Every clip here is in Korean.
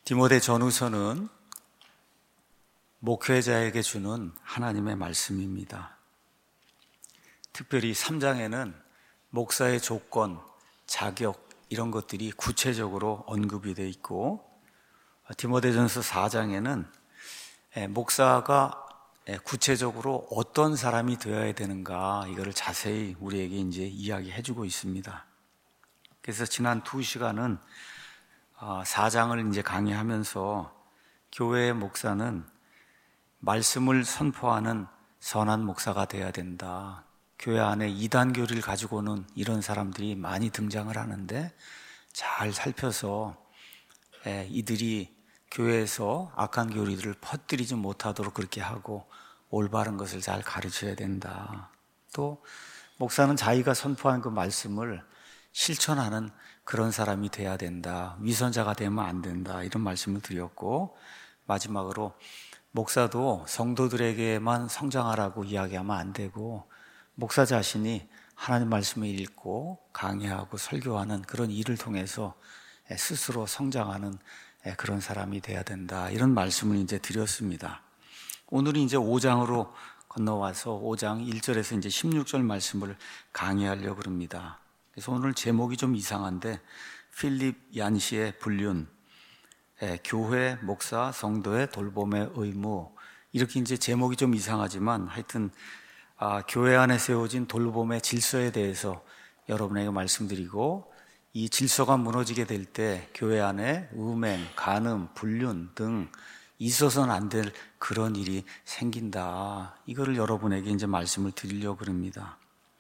디모데 전후서는 목회자에게 주는 하나님의 말씀입니다. 특별히 3장에는 목사의 조건, 자격 이런 것들이 구체적으로 언급이 되어 있고, 디모데전서 4장에는 목사가 구체적으로 어떤 사람이 되어야 되는가 이거를 자세히 우리에게 이제 이야기해 주고 있습니다. 그래서 지난 2시간은 4장을 이제 강의하면서 교회의 목사는 말씀을 선포하는 선한 목사가 되어야 된다. 교회 안에 이단교리를 가지고 오는 이런 사람들이 많이 등장을 하는데 잘 살펴서 이들이 교회에서 악한 교리들을 퍼뜨리지 못하도록 그렇게 하고 올바른 것을 잘 가르쳐야 된다. 또 목사는 자기가 선포한 그 말씀을 실천하는 그런 사람이 돼야 된다. 위선자가 되면 안 된다. 이런 말씀을 드렸고, 마지막으로 목사도 성도들에게만 성장하라고 이야기하면 안 되고, 목사 자신이 하나님 말씀을 읽고 강의하고 설교하는 그런 일을 통해서 스스로 성장하는 그런 사람이 돼야 된다. 이런 말씀을 이제 드렸습니다. 오늘은 이제 5장으로 건너와서 5장 1절에서 이제 16절 말씀을 강의하려고 합니다. 그래서 오늘 제목이 좀 이상한데, 필립 얀시의 불륜, 교회, 목사, 성도의 돌봄의 의무, 이렇게 이제 제목이 좀 이상하지만 하여튼 교회 안에 세워진 돌봄의 질서에 대해서 여러분에게 말씀드리고, 이 질서가 무너지게 될 때 교회 안에 음행, 간음, 불륜 등 있어서는 안 될 그런 일이 생긴다. 이거를 여러분에게 이제 말씀을 드리려고 합니다.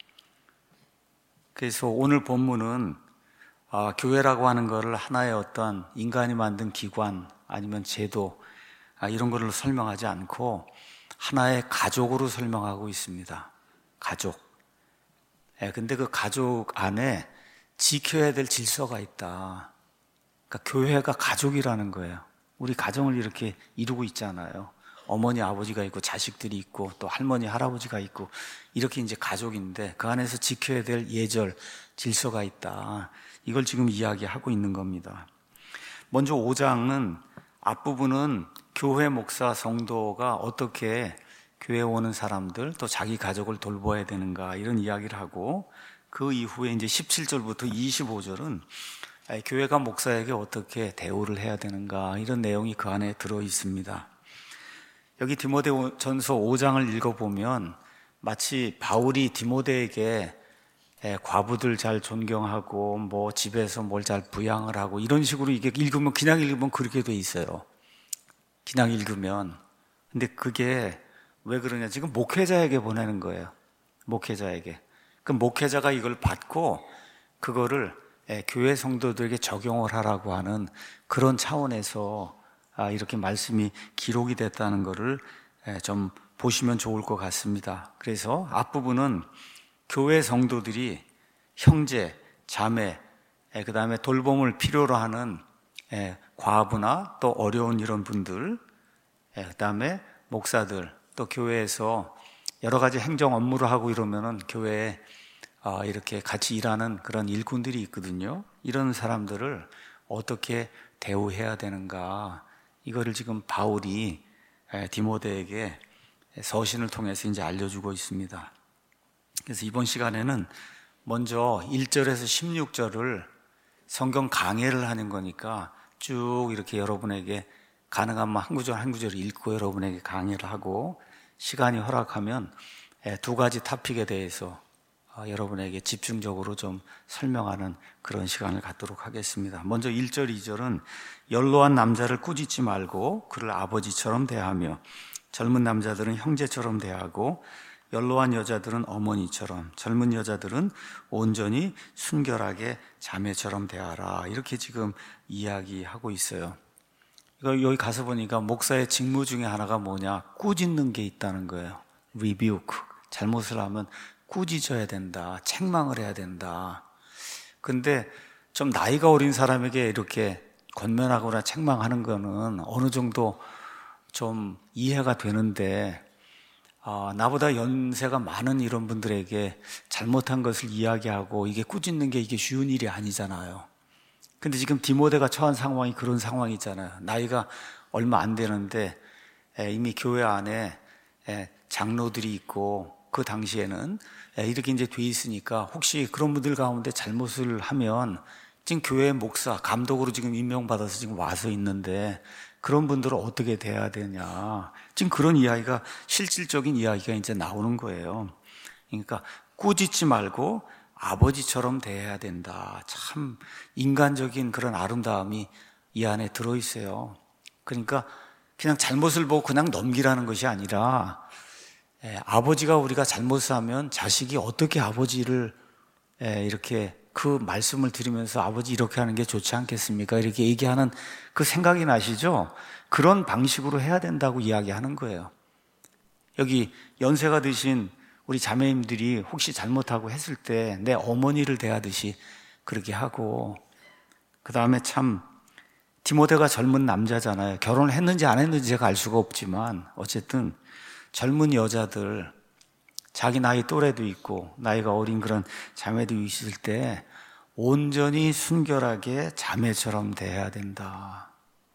그래서 오늘 본문은 교회라고 하는 것을 하나의 어떤 인간이 만든 기관 아니면 제도 이런 거를 설명하지 않고 하나의 가족으로 설명하고 있습니다. 가족. 근데 그 가족 안에 지켜야 될 질서가 있다. 그러니까 교회가 가족이라는 거예요. 우리 가정을 이렇게 이루고 있잖아요. 어머니, 아버지가 있고 자식들이 있고 또 할머니, 할아버지가 있고 이렇게 이제 가족인데 그 안에서 지켜야 될 예절, 질서가 있다. 이걸 지금 이야기하고 있는 겁니다. 먼저 5장은 앞부분은 교회 목사, 성도가 어떻게 교회에 오는 사람들 또 자기 가족을 돌봐야 되는가 이런 이야기를 하고, 그 이후에 이제 17절부터 25절은 교회가 목사에게 어떻게 대우를 해야 되는가 이런 내용이 그 안에 들어 있습니다. 여기 디모데전서 5장을 읽어보면 마치 바울이 디모데에게 과부들 잘 존경하고 뭐 집에서 뭘 잘 부양을 하고 이런 식으로 이게 그냥 읽으면 그렇게 돼 있어요. 그냥 읽으면. 근데 그게 왜 그러냐, 지금 목회자에게 보내는 거예요. 목회자에게. 그 목회자가 이걸 받고 그거를 교회 성도들에게 적용을 하라고 하는 그런 차원에서 이렇게 말씀이 기록이 됐다는 것을 좀 보시면 좋을 것 같습니다. 그래서 앞부분은 교회 성도들이 형제, 자매, 그 다음에 돌봄을 필요로 하는 과부나 또 어려운 이런 분들, 그 다음에 목사들, 또 교회에서 여러 가지 행정 업무를 하고 이러면은 교회에 이렇게 같이 일하는 그런 일꾼들이 있거든요. 이런 사람들을 어떻게 대우해야 되는가, 이거를 지금 바울이 디모데에게 서신을 통해서 이제 알려주고 있습니다. 그래서 이번 시간에는 먼저 1절에서 16절을 성경 강해를 하는 거니까 쭉 이렇게 여러분에게 가능하면 한 구절 한 구절 읽고 여러분에게 강의를 하고, 시간이 허락하면 두 가지 토픽에 대해서 여러분에게 집중적으로 좀 설명하는 그런 시간을 갖도록 하겠습니다. 먼저 1절, 2절은 연로한 남자를 꾸짖지 말고 그를 아버지처럼 대하며, 젊은 남자들은 형제처럼 대하고, 연로한 여자들은 어머니처럼, 젊은 여자들은 온전히 순결하게 자매처럼 대하라. 이렇게 지금 이야기하고 있어요. 여기 가서 보니까 목사의 직무 중에 하나가 뭐냐, 꾸짖는 게 있다는 거예요. rebuke. 잘못을 하면 꾸짖어야 된다, 책망을 해야 된다. 근데 좀 나이가 어린 사람에게 이렇게 권면하거나 책망하는 거는 어느 정도 좀 이해가 되는데, 나보다 연세가 많은 이런 분들에게 잘못한 것을 이야기하고 이게 꾸짖는 게 이게 쉬운 일이 아니잖아요. 근데 지금 디모데가 처한 상황이 그런 상황이잖아요. 나이가 얼마 안 되는데 이미 교회 안에 장로들이 있고, 그 당시에는 이렇게 이제 돼 있으니까 혹시 그런 분들 가운데 잘못을 하면 지금 교회 목사, 감독으로 지금 임명받아서 지금 와서 있는데 그런 분들은 어떻게 돼야 되냐. 지금 그런 이야기가, 실질적인 이야기가 이제 나오는 거예요. 그러니까 꾸짖지 말고 아버지처럼 대해야 된다. 참 인간적인 그런 아름다움이 이 안에 들어있어요. 그러니까 그냥 잘못을 보고 그냥 넘기라는 것이 아니라, 아버지가, 우리가 잘못을 하면 자식이 어떻게 아버지를 이렇게 그 말씀을 들으면서 아버지 이렇게 하는 게 좋지 않겠습니까? 이렇게 얘기하는 그 생각이 나시죠? 그런 방식으로 해야 된다고 이야기하는 거예요. 여기 연세가 드신 우리 자매님들이 혹시 잘못하고 했을 때 내 어머니를 대하듯이 그렇게 하고, 그 다음에 참 디모데가 젊은 남자잖아요. 결혼을 했는지 안 했는지 제가 알 수가 없지만 어쨌든 젊은 여자들, 자기 나이 또래도 있고 나이가 어린 그런 자매도 있을 때 온전히 순결하게 자매처럼 대해야 된다.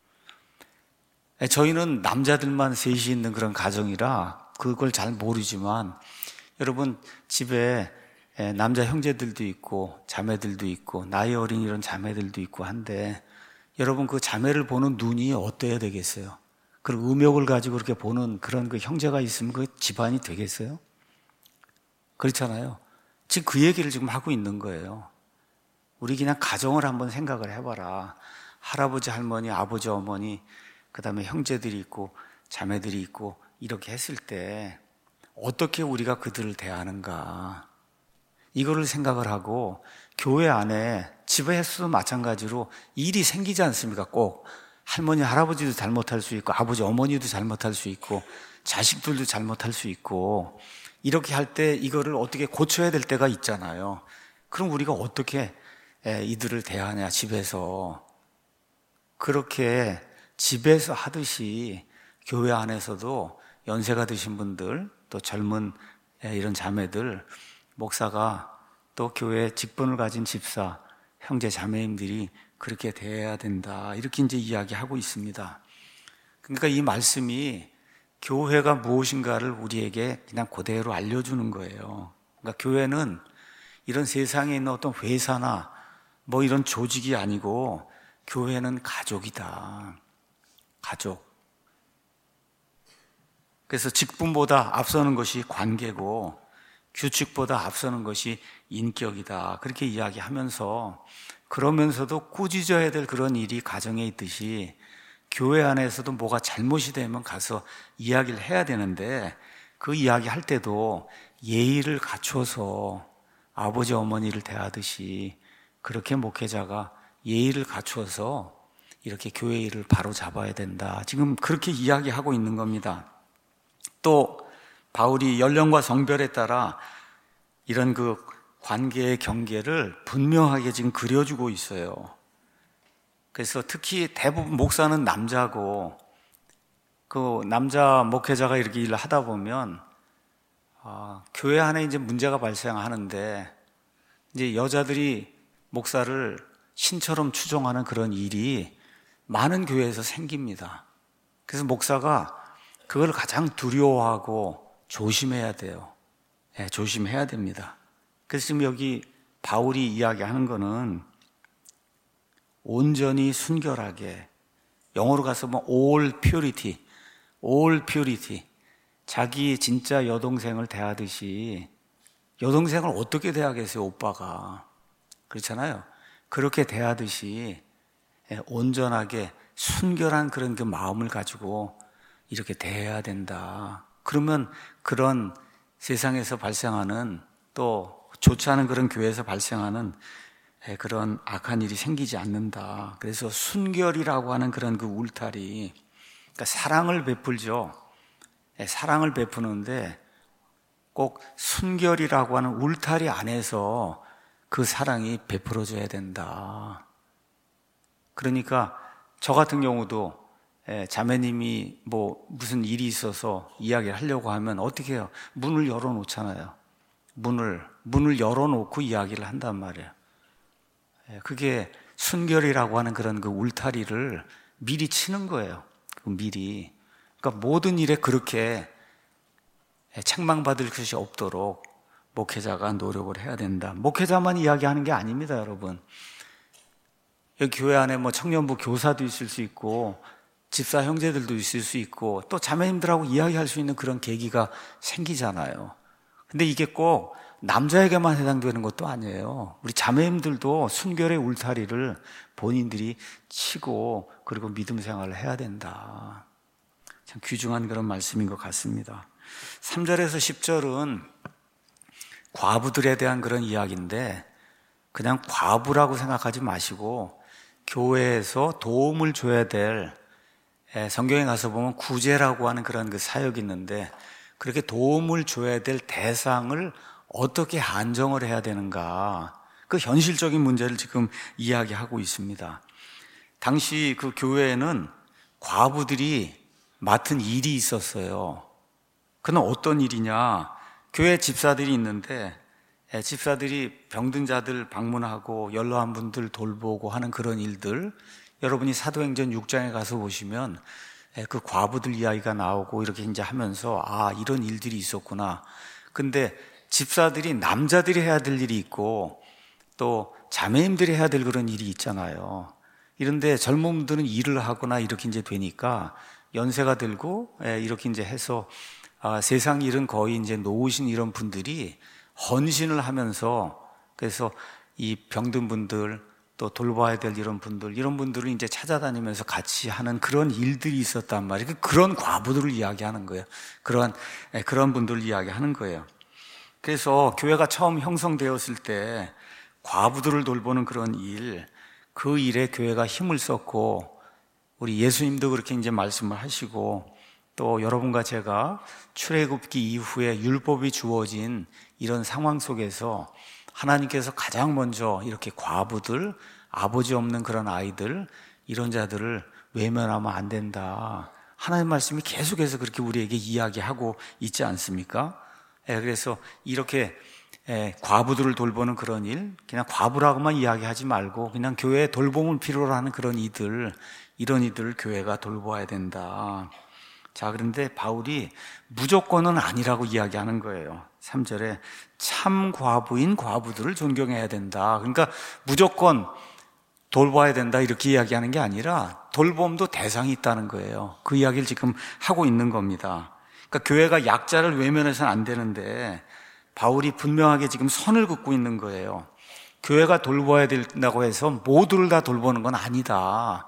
저희는 남자들만 셋이 있는 그런 가정이라 그걸 잘 모르지만, 여러분 집에 남자 형제들도 있고 자매들도 있고 나이 어린 이런 자매들도 있고 한데, 여러분 그 자매를 보는 눈이 어때야 되겠어요? 그런 음욕을 가지고 그렇게 보는 그런 그 형제가 있으면 그 집안이 되겠어요? 그렇잖아요. 지금 그 얘기를 지금 하고 있는 거예요. 우리 그냥 가정을 한번 생각을 해봐라. 할아버지, 할머니, 아버지, 어머니, 그 다음에 형제들이 있고 자매들이 있고 이렇게 했을 때 어떻게 우리가 그들을 대하는가, 이거를 생각을 하고, 교회 안에 집에서도 마찬가지로 일이 생기지 않습니까? 꼭 할머니, 할아버지도 잘못할 수 있고 아버지, 어머니도 잘못할 수 있고 자식들도 잘못할 수 있고, 이렇게 할 때 이거를 어떻게 고쳐야 될 때가 있잖아요. 그럼 우리가 어떻게 이들을 대하냐, 집에서. 그렇게 집에서 하듯이 교회 안에서도 연세가 드신 분들, 또 젊은 이런 자매들, 목사가, 또 교회 직분을 가진 집사, 형제 자매님들이 그렇게 대해야 된다. 이렇게 이제 이야기하고 있습니다. 그러니까 이 말씀이 교회가 무엇인가를 우리에게 그냥 그대로 알려주는 거예요. 그러니까 교회는 이런 세상에 있는 어떤 회사나 뭐 이런 조직이 아니고, 교회는 가족이다. 가족. 그래서 직분보다 앞서는 것이 관계고 규칙보다 앞서는 것이 인격이다. 그렇게 이야기하면서, 그러면서도 꾸짖어야 될 그런 일이 가정에 있듯이 교회 안에서도 뭐가 잘못이 되면 가서 이야기를 해야 되는데, 그 이야기 할 때도 예의를 갖춰서 아버지 어머니를 대하듯이 그렇게 목회자가 예의를 갖추어서 이렇게 교회 일을 바로 잡아야 된다. 지금 그렇게 이야기하고 있는 겁니다. 또 바울이 연령과 성별에 따라 이런 그 관계의 경계를 분명하게 지금 그려주고 있어요. 그래서 특히 대부분 목사는 남자고, 그 남자 목회자가 이렇게 일을 하다 보면 교회 안에 이제 문제가 발생하는데, 이제 여자들이 목사를 신처럼 추종하는 그런 일이 많은 교회에서 생깁니다. 그래서 목사가 그걸 가장 두려워하고 조심해야 돼요. 조심해야 됩니다. 그래서 지금 여기 바울이 이야기하는 거는 온전히 순결하게, 영어로 가서 뭐 all purity, 자기 진짜 여동생을 대하듯이. 여동생을 어떻게 대하겠어요, 오빠가. 그렇잖아요. 그렇게 대하듯이 온전하게 순결한 그런 그 마음을 가지고 이렇게 대해야 된다. 그러면 그런 세상에서 발생하는, 또 좋지 않은 그런 교회에서 발생하는 그런 악한 일이 생기지 않는다. 그래서 순결이라고 하는 그런 그 울타리, 그러니까 사랑을 베풀죠. 사랑을 베푸는데 꼭 순결이라고 하는 울타리 안에서 그 사랑이 베풀어져야 된다. 그러니까 저 같은 경우도 자매님이 뭐 무슨 일이 있어서 이야기를 하려고 하면 어떻게 해요? 문을 열어놓잖아요. 문을 열어놓고 이야기를 한단 말이에요. 그게 순결이라고 하는 그런 그 울타리를 미리 치는 거예요. 미리. 그러니까 모든 일에 그렇게 책망받을 것이 없도록 목회자가 노력을 해야 된다. 목회자만 이야기하는 게 아닙니다, 여러분. 여기 교회 안에 뭐 청년부 교사도 있을 수 있고, 집사 형제들도 있을 수 있고, 또 자매님들하고 이야기할 수 있는 그런 계기가 생기잖아요. 근데 이게 꼭 남자에게만 해당되는 것도 아니에요. 우리 자매님들도 순결의 울타리를 본인들이 치고, 그리고 믿음 생활을 해야 된다. 참 귀중한 그런 말씀인 것 같습니다. 3절에서 10절은 과부들에 대한 그런 이야기인데, 그냥 과부라고 생각하지 마시고 교회에서 도움을 줘야 될, 성경에 가서 보면 구제라고 하는 그런 그 사역이 있는데, 그렇게 도움을 줘야 될 대상을 어떻게 한정을 해야 되는가, 그 현실적인 문제를 지금 이야기하고 있습니다. 당시 그 교회에는 과부들이 맡은 일이 있었어요. 그는 어떤 일이냐, 교회 집사들이 있는데 집사들이 병든 자들 방문하고 연로한 분들 돌보고 하는 그런 일들, 여러분이 사도행전 6장에 가서 보시면 그 과부들 이야기가 나오고 이렇게 이제 하면서 이런 일들이 있었구나. 근데 집사들이, 남자들이 해야 될 일이 있고 또 자매님들이 해야 될 그런 일이 있잖아요. 이런데 젊은 분들은 일을 하거나 이렇게 이제 되니까 연세가 들고 이렇게 이제 해서 세상 일은 거의 이제 놓으신 이런 분들이 헌신을 하면서, 그래서 이 병든 분들 또 돌봐야 될 이런 분들을 이제 찾아다니면서 같이 하는 그런 일들이 있었단 말이에요. 그런 과부들을 이야기하는 거예요. 그런 분들을 이야기하는 거예요. 그래서 교회가 처음 형성되었을 때 과부들을 돌보는 그런 일, 그 일에 교회가 힘을 썼고, 우리 예수님도 그렇게 이제 말씀을 하시고, 또 여러분과 제가 출애굽기 이후에 율법이 주어진 이런 상황 속에서 하나님께서 가장 먼저 이렇게 과부들, 아버지 없는 그런 아이들, 이런 자들을 외면하면 안 된다. 하나님 말씀이 계속해서 그렇게 우리에게 이야기하고 있지 않습니까? 그래서 이렇게 과부들을 돌보는 그런 일, 그냥 과부라고만 이야기하지 말고 그냥 교회에 돌봄을 필요로 하는 그런 이들, 이런 이들을 교회가 돌보아야 된다. 자, 그런데 바울이 무조건은 아니라고 이야기하는 거예요. 3절에 참 과부인 과부들을 존경해야 된다. 그러니까 무조건 돌봐야 된다 이렇게 이야기하는 게 아니라 돌봄도 대상이 있다는 거예요. 그 이야기를 지금 하고 있는 겁니다. 그러니까 교회가 약자를 외면해서는 안 되는데 바울이 분명하게 지금 선을 긋고 있는 거예요. 교회가 돌봐야 된다고 해서 모두를 다 돌보는 건 아니다.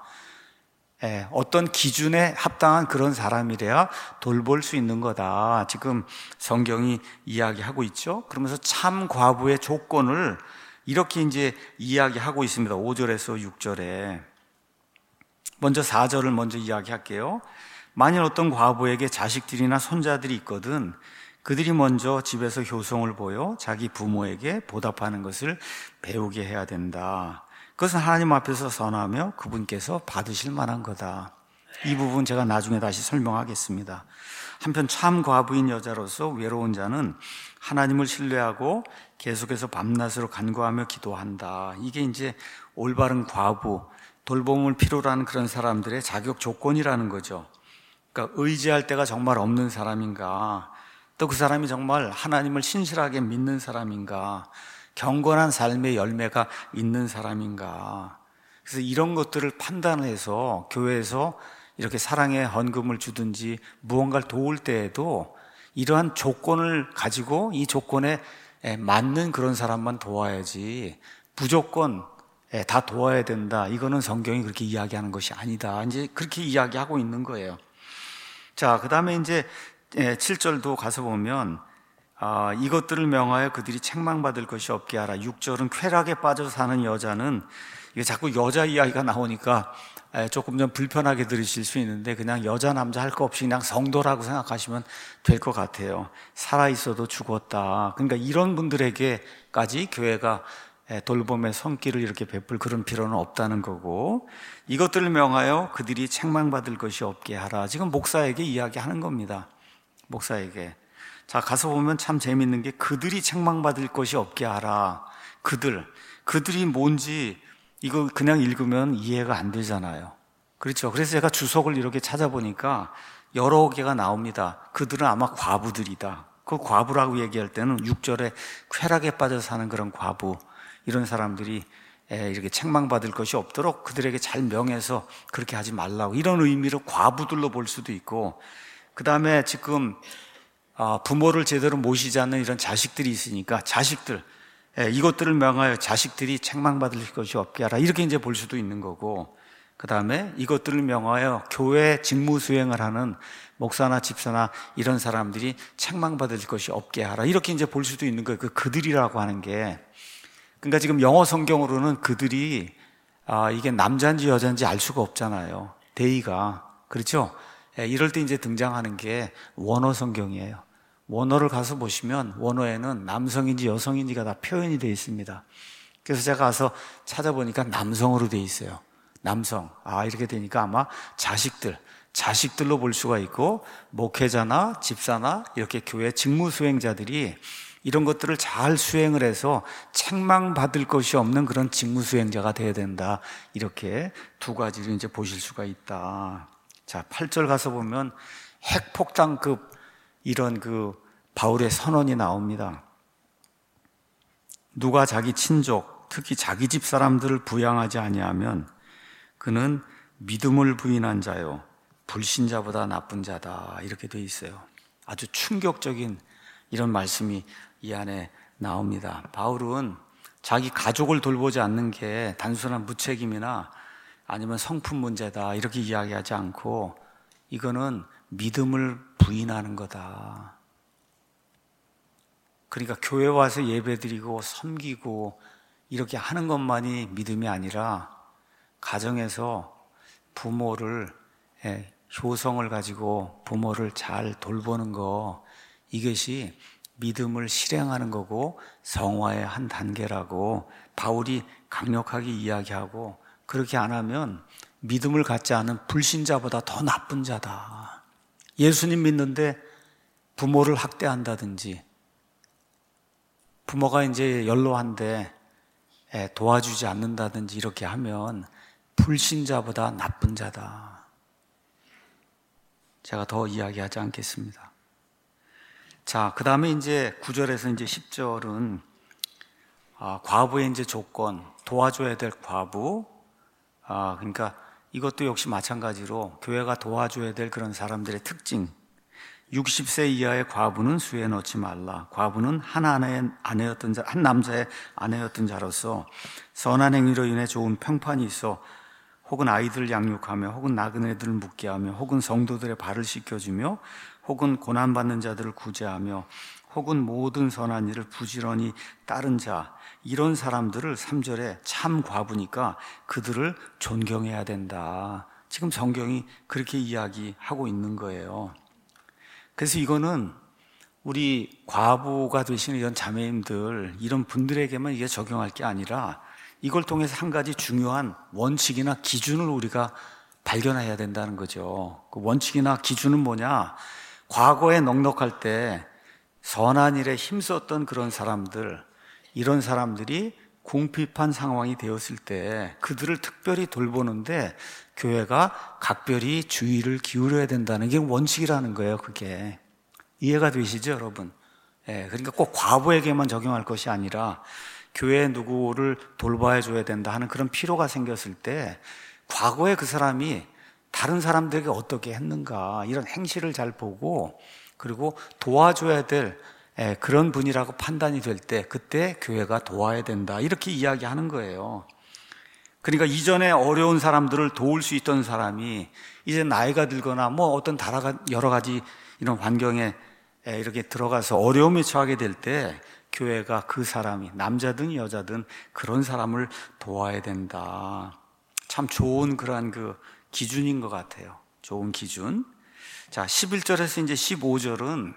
어떤 기준에 합당한 그런 사람이래야 돌볼 수 있는 거다. 지금 성경이 이야기하고 있죠. 그러면서 참 과부의 조건을 이렇게 이제 이야기하고 있습니다. 5절에서 6절에. 먼저 4절을 먼저 이야기할게요. 만일 어떤 과부에게 자식들이나 손자들이 있거든 그들이 먼저 집에서 효성을 보여 자기 부모에게 보답하는 것을 배우게 해야 된다. 그것은 하나님 앞에서 선하며 그분께서 받으실 만한 거다. 이 부분 제가 나중에 다시 설명하겠습니다. 한편 참 과부인 여자로서 외로운 자는 하나님을 신뢰하고 계속해서 밤낮으로 간구하며 기도한다. 이게 이제 올바른 과부, 돌봄을 필요로 하는 그런 사람들의 자격 조건이라는 거죠. 그러니까 의지할 데가 정말 없는 사람인가, 또 그 사람이 정말 하나님을 신실하게 믿는 사람인가, 경건한 삶의 열매가 있는 사람인가. 그래서 이런 것들을 판단해서 교회에서 이렇게 사랑의 헌금을 주든지 무언가를 도울 때에도 이러한 조건을 가지고 이 조건에 맞는 그런 사람만 도와야지 무조건 다 도와야 된다. 이거는 성경이 그렇게 이야기하는 것이 아니다. 이제 그렇게 이야기하고 있는 거예요. 자, 그 다음에 이제 7절도 가서 보면 이것들을 명하여 그들이 책망받을 것이 없게 하라. 6절은 쾌락에 빠져 사는 여자는, 이게 자꾸 여자 이야기가 나오니까 조금 좀 불편하게 들으실 수 있는데 그냥 여자 남자 할 거 없이 그냥 성도라고 생각하시면 될 것 같아요. 살아있어도 죽었다. 그러니까 이런 분들에게까지 교회가 돌봄의 손길을 이렇게 베풀 그런 필요는 없다는 거고, 이것들을 명하여 그들이 책망받을 것이 없게 하라. 지금 목사에게 이야기하는 겁니다. 목사에게. 자, 가서 보면 참 재밌는 게 그들이 책망받을 것이 없게 하라. 그들이 뭔지 이거 그냥 읽으면 이해가 안 되잖아요. 그렇죠. 그래서 제가 주석을 이렇게 찾아보니까 여러 개가 나옵니다. 그들은 아마 과부들이다. 그 과부라고 얘기할 때는 6절에 쾌락에 빠져 사는 그런 과부, 이런 사람들이 이렇게 책망받을 것이 없도록 그들에게 잘 명해서 그렇게 하지 말라고, 이런 의미로 과부들로 볼 수도 있고, 그 다음에 지금 부모를 제대로 모시지 않는 이런 자식들이 있으니까 자식들, 이것들을 명하여 자식들이 책망받을 것이 없게 하라, 이렇게 이제 볼 수도 있는 거고, 그 다음에 이것들을 명하여 교회 직무 수행을 하는 목사나 집사나 이런 사람들이 책망받을 것이 없게 하라, 이렇게 이제 볼 수도 있는 거예요. 그들이라고 하는 게, 그러니까 지금 영어 성경으로는 그들이 이게 남자인지 여자인지 알 수가 없잖아요. 대의가. 그렇죠? 이럴 때 이제 등장하는 게 원어 성경이에요. 원어를 가서 보시면 원어에는 남성인지 여성인지가 다 표현이 되어 있습니다. 그래서 제가 가서 찾아보니까 남성으로 되어 있어요. 남성. 이렇게 되니까 아마 자식들로 볼 수가 있고, 목회자나 집사나 이렇게 교회 직무 수행자들이 이런 것들을 잘 수행을 해서 책망받을 것이 없는 그런 직무 수행자가 되어야 된다. 이렇게 두 가지를 이제 보실 수가 있다. 자, 8절 가서 보면 핵폭탄급 이런 바울의 선언이 나옵니다. 누가 자기 친족, 특히 자기 집 사람들을 부양하지 아니하면 그는 믿음을 부인한 자요, 불신자보다 나쁜 자다, 이렇게 돼 있어요. 아주 충격적인 이런 말씀이 이 안에 나옵니다. 바울은 자기 가족을 돌보지 않는 게 단순한 무책임이나 아니면 성품 문제다, 이렇게 이야기하지 않고 이거는 믿음을 부인하는 거다. 그러니까 교회 와서 예배드리고 섬기고 이렇게 하는 것만이 믿음이 아니라 가정에서 부모를, 효성을 가지고 부모를 잘 돌보는 거, 이것이 믿음을 실행하는 거고 성화의 한 단계라고 바울이 강력하게 이야기하고, 그렇게 안 하면 믿음을 갖지 않은 불신자보다 더 나쁜 자다. 예수님 믿는데 부모를 학대한다든지, 부모가 이제 연로한데 도와주지 않는다든지 이렇게 하면 불신자보다 나쁜 자다. 제가 더 이야기하지 않겠습니다. 자, 그 다음에 이제 9절에서 이제 10절은 과부의 이제 조건, 도와줘야 될 과부. 그러니까 이것도 역시 마찬가지로 교회가 도와줘야 될 그런 사람들의 특징. 60세 이하의 과부는 수에 넣지 말라. 과부는 한 남자의 아내였던 자로서 선한 행위로 인해 좋은 평판이 있어 혹은 아이들 양육하며, 혹은 나그네들을 묵게 하며, 혹은 성도들의 발을 씻겨주며, 혹은 고난받는 자들을 구제하며, 혹은 모든 선한 일을 부지런히 따른 자, 이런 사람들을 3절에 참 과부니까 그들을 존경해야 된다. 지금 성경이 그렇게 이야기하고 있는 거예요. 그래서 이거는 우리 과부가 되시는 이런 자매님들, 이런 분들에게만 이게 적용할 게 아니라 이걸 통해서 한 가지 중요한 원칙이나 기준을 우리가 발견해야 된다는 거죠. 그 원칙이나 기준은 뭐냐? 과거에 넉넉할 때 선한 일에 힘썼던 그런 사람들, 이런 사람들이 궁핍한 상황이 되었을 때 그들을 특별히 돌보는데 교회가 각별히 주의를 기울여야 된다는 게 원칙이라는 거예요. 그게 이해가 되시죠, 여러분? 그러니까 꼭 과부에게만 적용할 것이 아니라 교회 누구를 돌봐야 줘야 된다 하는 그런 필요가 생겼을 때 과거에 그 사람이 다른 사람들에게 어떻게 했는가, 이런 행실을 잘 보고, 그리고 도와줘야 될 그런 분이라고 판단이 될 때 그때 교회가 도와야 된다, 이렇게 이야기하는 거예요. 그러니까 이전에 어려운 사람들을 도울 수 있던 사람이 이제 나이가 들거나 어떤 여러 가지 이런 환경에 이렇게 들어가서 어려움에 처하게 될 때 교회가 그 사람이, 남자든 여자든 그런 사람을 도와야 된다. 참 좋은 그러한 기준인 것 같아요. 좋은 기준. 자, 11절에서 이제 15절은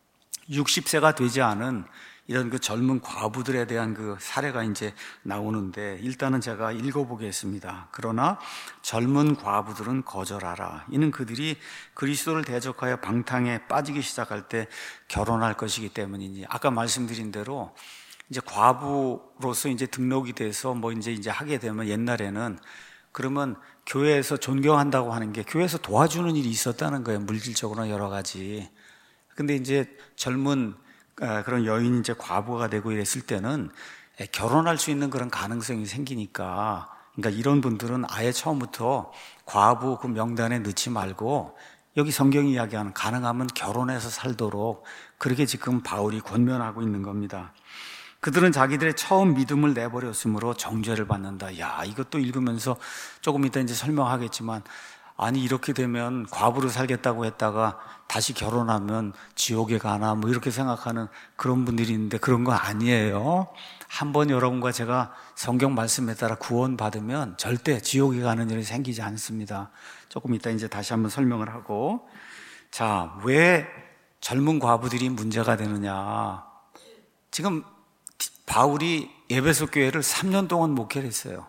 60세가 되지 않은 이런 젊은 과부들에 대한 사례가 이제 나오는데, 일단은 제가 읽어보겠습니다. 그러나 젊은 과부들은 거절하라. 이는 그들이 그리스도를 대적하여 방탕에 빠지기 시작할 때 결혼할 것이기 때문이니. 아까 말씀드린 대로 이제 과부로서 이제 등록이 돼서 뭐 이제 하게 되면 옛날에는 그러면 교회에서 존경한다고 하는 게 교회에서 도와주는 일이 있었다는 거예요. 물질적으로나 여러 가지. 근데 이제 젊은 그런 여인이 이제 과부가 되고 이랬을 때는 결혼할 수 있는 그런 가능성이 생기니까, 그러니까 이런 분들은 아예 처음부터 과부 그 명단에 넣지 말고 여기 성경이 이야기하는 가능하면 결혼해서 살도록 그렇게 지금 바울이 권면하고 있는 겁니다. 그들은 자기들의 처음 믿음을 내버렸으므로 정죄를 받는다. 야, 이것도 읽으면서 조금 이따 이제 설명하겠지만, 아니 이렇게 되면 과부로 살겠다고 했다가 다시 결혼하면 지옥에 가나 뭐 이렇게 생각하는 그런 분들이 있는데 그런 거 아니에요. 한번 여러분과 제가 성경 말씀에 따라 구원 받으면 절대 지옥에 가는 일이 생기지 않습니다. 조금 이따 이제 다시 한번 설명을 하고, 자, 왜 젊은 과부들이 문제가 되느냐? 지금 바울이 에베소 교회를 3년 동안 목회를 했어요.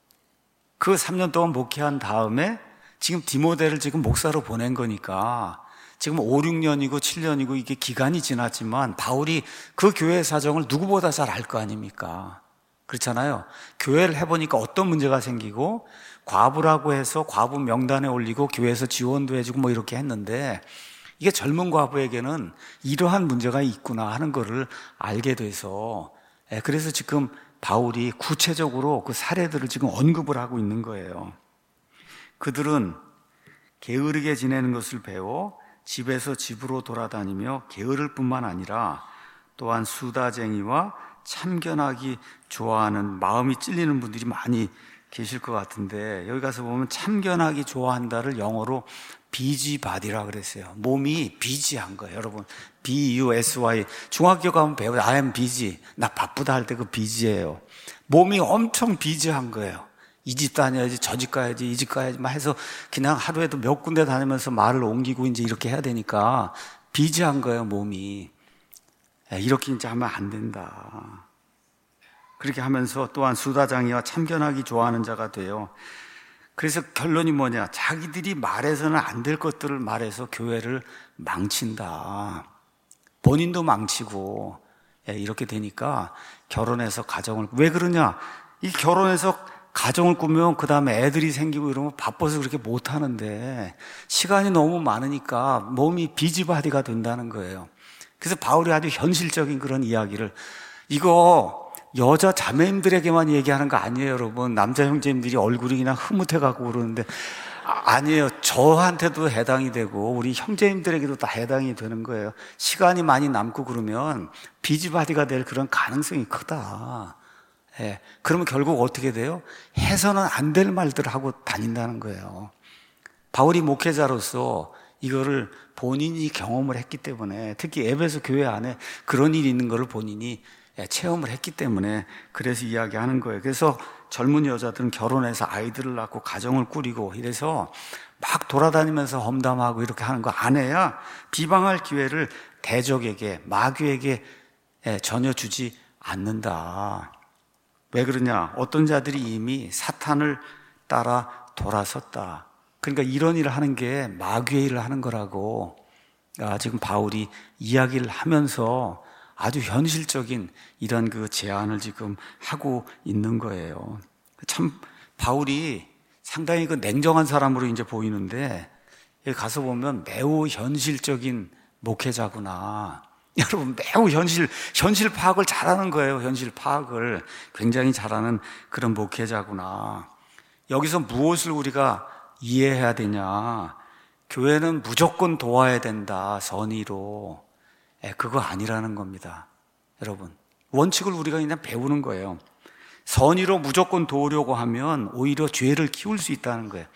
그 3년 동안 목회한 다음에 지금 디모데를 지금 목사로 보낸 거니까 지금 5, 6년이고 7년이고 이게 기간이 지났지만 바울이 그 교회의 사정을 누구보다 잘 알 거 아닙니까? 그렇잖아요. 교회를 해보니까 어떤 문제가 생기고 과부라고 해서 과부 명단에 올리고 교회에서 지원도 해주고 뭐 이렇게 했는데 이게 젊은 과부에게는 이러한 문제가 있구나 하는 거를 알게 돼서, 그래서 지금 바울이 구체적으로 그 사례들을 지금 언급을 하고 있는 거예요. 그들은 게으르게 지내는 것을 배워 집에서 집으로 돌아다니며 게으를 뿐만 아니라 또한 수다쟁이와 참견하기 좋아하는, 마음이 찔리는 분들이 많이 계실 것 같은데, 여기 가서 보면 참견하기 좋아한다를 영어로 비지바디라 그랬어요. 몸이 비지한 거예요. 여러분, B-U-S-Y. 중학교 가면 배워요. I am busy. 나 바쁘다 할 때 그 비지예요. 몸이 엄청 비지한 거예요. 이 집 다녀야지, 저 집 가야지, 이 집 가야지 막 해서 그냥 하루에도 몇 군데 다니면서 말을 옮기고 이제 이렇게 해야 되니까 비지한 거예요, 몸이. 이렇게 이제 하면 안 된다. 그렇게 하면서 또한 수다장이와 참견하기 좋아하는 자가 돼요. 그래서 결론이 뭐냐? 자기들이 말해서는 안 될 것들을 말해서 교회를 망친다. 본인도 망치고, 이렇게 되니까 결혼해서 가정을, 왜 그러냐? 이 결혼해서 가정을 꾸면 그 다음에 애들이 생기고 이러면 바빠서 그렇게 못하는데 시간이 너무 많으니까 몸이 비지바디가 된다는 거예요. 그래서 바울이 아주 현실적인 그런 이야기를, 이거 여자 자매님들에게만 얘기하는 거 아니에요, 여러분. 남자 형제님들이 얼굴이 그냥 흐뭇해가고 그러는데 아니에요. 저한테도 해당이 되고 우리 형제님들에게도 다 해당이 되는 거예요. 시간이 많이 남고 그러면 비지바디가 될 그런 가능성이 크다. 그러면 결국 어떻게 돼요? 해서는 안 될 말들을 하고 다닌다는 거예요. 바울이 목회자로서 이거를 본인이 경험을 했기 때문에, 특히 에베소 교회 안에 그런 일이 있는 것을 본인이 체험을 했기 때문에 그래서 이야기하는 거예요. 그래서 젊은 여자들은 결혼해서 아이들을 낳고 가정을 꾸리고 이래서 막 돌아다니면서 험담하고 이렇게 하는 거 안 해야 비방할 기회를 대적에게, 마귀에게 전혀 주지 않는다. 왜 그러냐? 어떤 자들이 이미 사탄을 따라 돌아섰다. 그러니까 이런 일을 하는 게 마귀의 일을 하는 거라고 지금 바울이 이야기를 하면서 아주 현실적인 이런 그 제안을 지금 하고 있는 거예요. 참 바울이 상당히 그 냉정한 사람으로 이제 보이는데 여기 가서 보면 매우 현실적인 목회자구나. 여러분, 매우 현실 파악을 잘하는 거예요. 현실 파악을 굉장히 잘하는 그런 목회자구나. 여기서 무엇을 우리가 이해해야 되냐? 교회는 무조건 도와야 된다, 선의로. 그거 아니라는 겁니다. 여러분, 원칙을 우리가 그냥 배우는 거예요. 선의로 무조건 도우려고 하면 오히려 죄를 키울 수 있다는 거예요.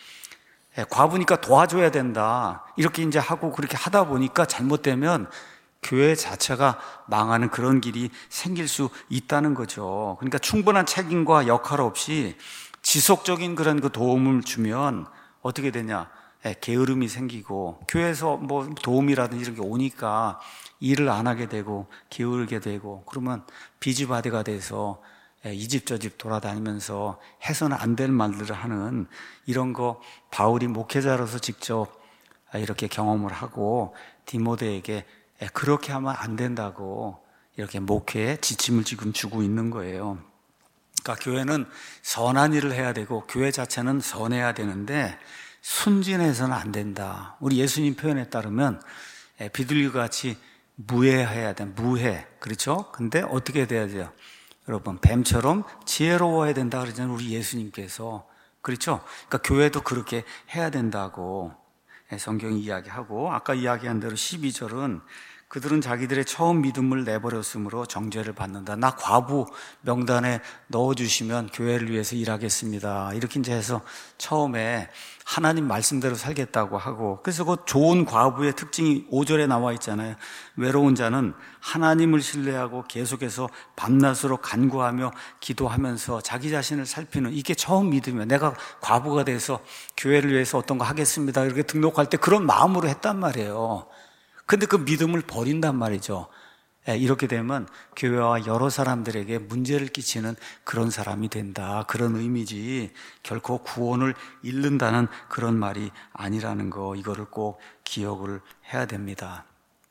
과부니까 도와줘야 된다, 이렇게 이제 하고 그렇게 하다 보니까 잘못되면 교회 자체가 망하는 그런 길이 생길 수 있다는 거죠. 그러니까 충분한 책임과 역할 없이 지속적인 그런 그 도움을 주면 어떻게 되냐? 게으름이 생기고 교회에서 뭐 도움이라든지 이런 게 오니까 일을 안 하게 되고 게으르게 되고, 그러면 비지바디가 돼서 이 집 저 집 돌아다니면서 해서는 안 될 말들을 하는 이런 거 바울이 목회자로서 직접 이렇게 경험을 하고 디모데에게 그렇게 하면 안 된다고 이렇게 목회에 지침을 지금 주고 있는 거예요. 그러니까 교회는 선한 일을 해야 되고 교회 자체는 선해야 되는데 순진해서는 안 된다. 우리 예수님 표현에 따르면 비둘기가 같이 무해해야 돼. 무해. 그렇죠? 근데 어떻게 돼야 돼요? 여러분, 뱀처럼 지혜로워야 된다 그러잖아요. 우리 예수님께서. 그렇죠? 그러니까 교회도 그렇게 해야 된다고 성경이 이야기하고, 아까 이야기한 대로 12절은 그들은 자기들의 처음 믿음을 내버렸으므로 정죄를 받는다. 나 과부 명단에 넣어주시면 교회를 위해서 일하겠습니다. 이렇게 이제 해서 처음에 하나님 말씀대로 살겠다고 하고, 그래서 그 좋은 과부의 특징이 5절에 나와 있잖아요. 외로운 자는 하나님을 신뢰하고 계속해서 밤낮으로 간구하며 기도하면서 자기 자신을 살피는, 이게 처음 믿음이에요. 내가 과부가 돼서 교회를 위해서 어떤 거 하겠습니다. 이렇게 등록할 때 그런 마음으로 했단 말이에요. 근데 그 믿음을 버린단 말이죠. 이렇게 되면 교회와 여러 사람들에게 문제를 끼치는 그런 사람이 된다. 그런 의미지 결코 구원을 잃는다는 그런 말이 아니라는 거, 이거를 꼭 기억을 해야 됩니다.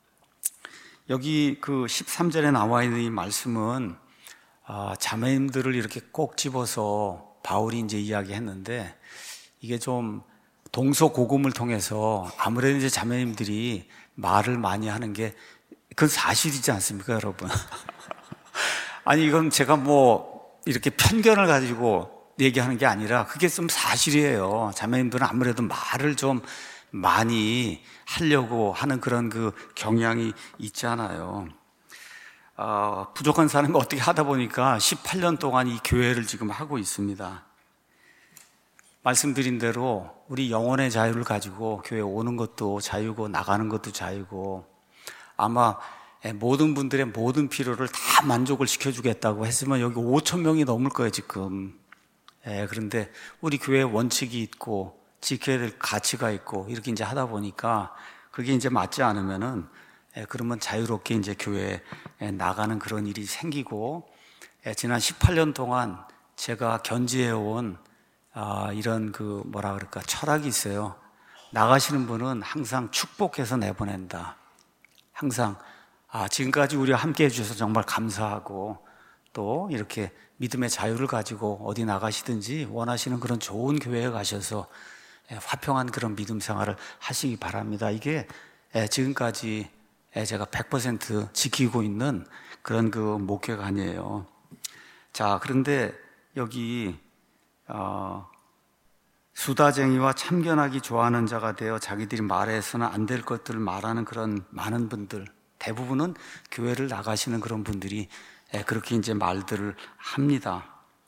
여기 그 13절에 나와 있는 이 말씀은 자매님들을 이렇게 꼭 집어서 바울이 이제 이야기했는데, 이게 좀 동서고금을 통해서 아무래도 이제 자매님들이 말을 많이 하는 게 그건 사실이지 않습니까, 여러분? 아니, 이건 제가 뭐 이렇게 편견을 가지고 얘기하는 게 아니라 그게 좀 사실이에요. 자매님들은 아무래도 말을 좀 많이 하려고 하는 그런 그 경향이 있잖아요. 부족한 사람이 어떻게 하다 보니까 18년 동안 이 교회를 지금 하고 있습니다. 말씀드린 대로 우리 영혼의 자유를 가지고 교회 오는 것도 자유고 나가는 것도 자유고, 아마 모든 분들의 모든 필요를 다 만족을 시켜주겠다고 했으면 여기 5천 명이 넘을 거예요 지금. 그런데 우리 교회에 원칙이 있고 지켜야 될 가치가 있고 이렇게 이제 하다 보니까 그게 이제 맞지 않으면은 그러면 자유롭게 이제 교회에 나가는 그런 일이 생기고, 지난 18년 동안 제가 견지해온 이런 그 뭐라 그럴까 철학이 있어요. 나가시는 분은 항상 축복해서 내보낸다. 항상 지금까지 우리와 함께 해주셔서 정말 감사하고, 또 이렇게 믿음의 자유를 가지고 어디 나가시든지 원하시는 그런 좋은 교회에 가셔서 화평한 그런 믿음 생활을 하시기 바랍니다. 이게 지금까지 제가 100% 지키고 있는 그런 그 목회관이에요. 자, 그런데 여기 수다쟁이와 참견하기 좋아하는 자가 되어 자기들이 말해서는 안 될 것들을 말하는 그런 많은 분들, 대부분은 교회를 나가시는 그런 분들이 그렇게 이제 말들을 합니다.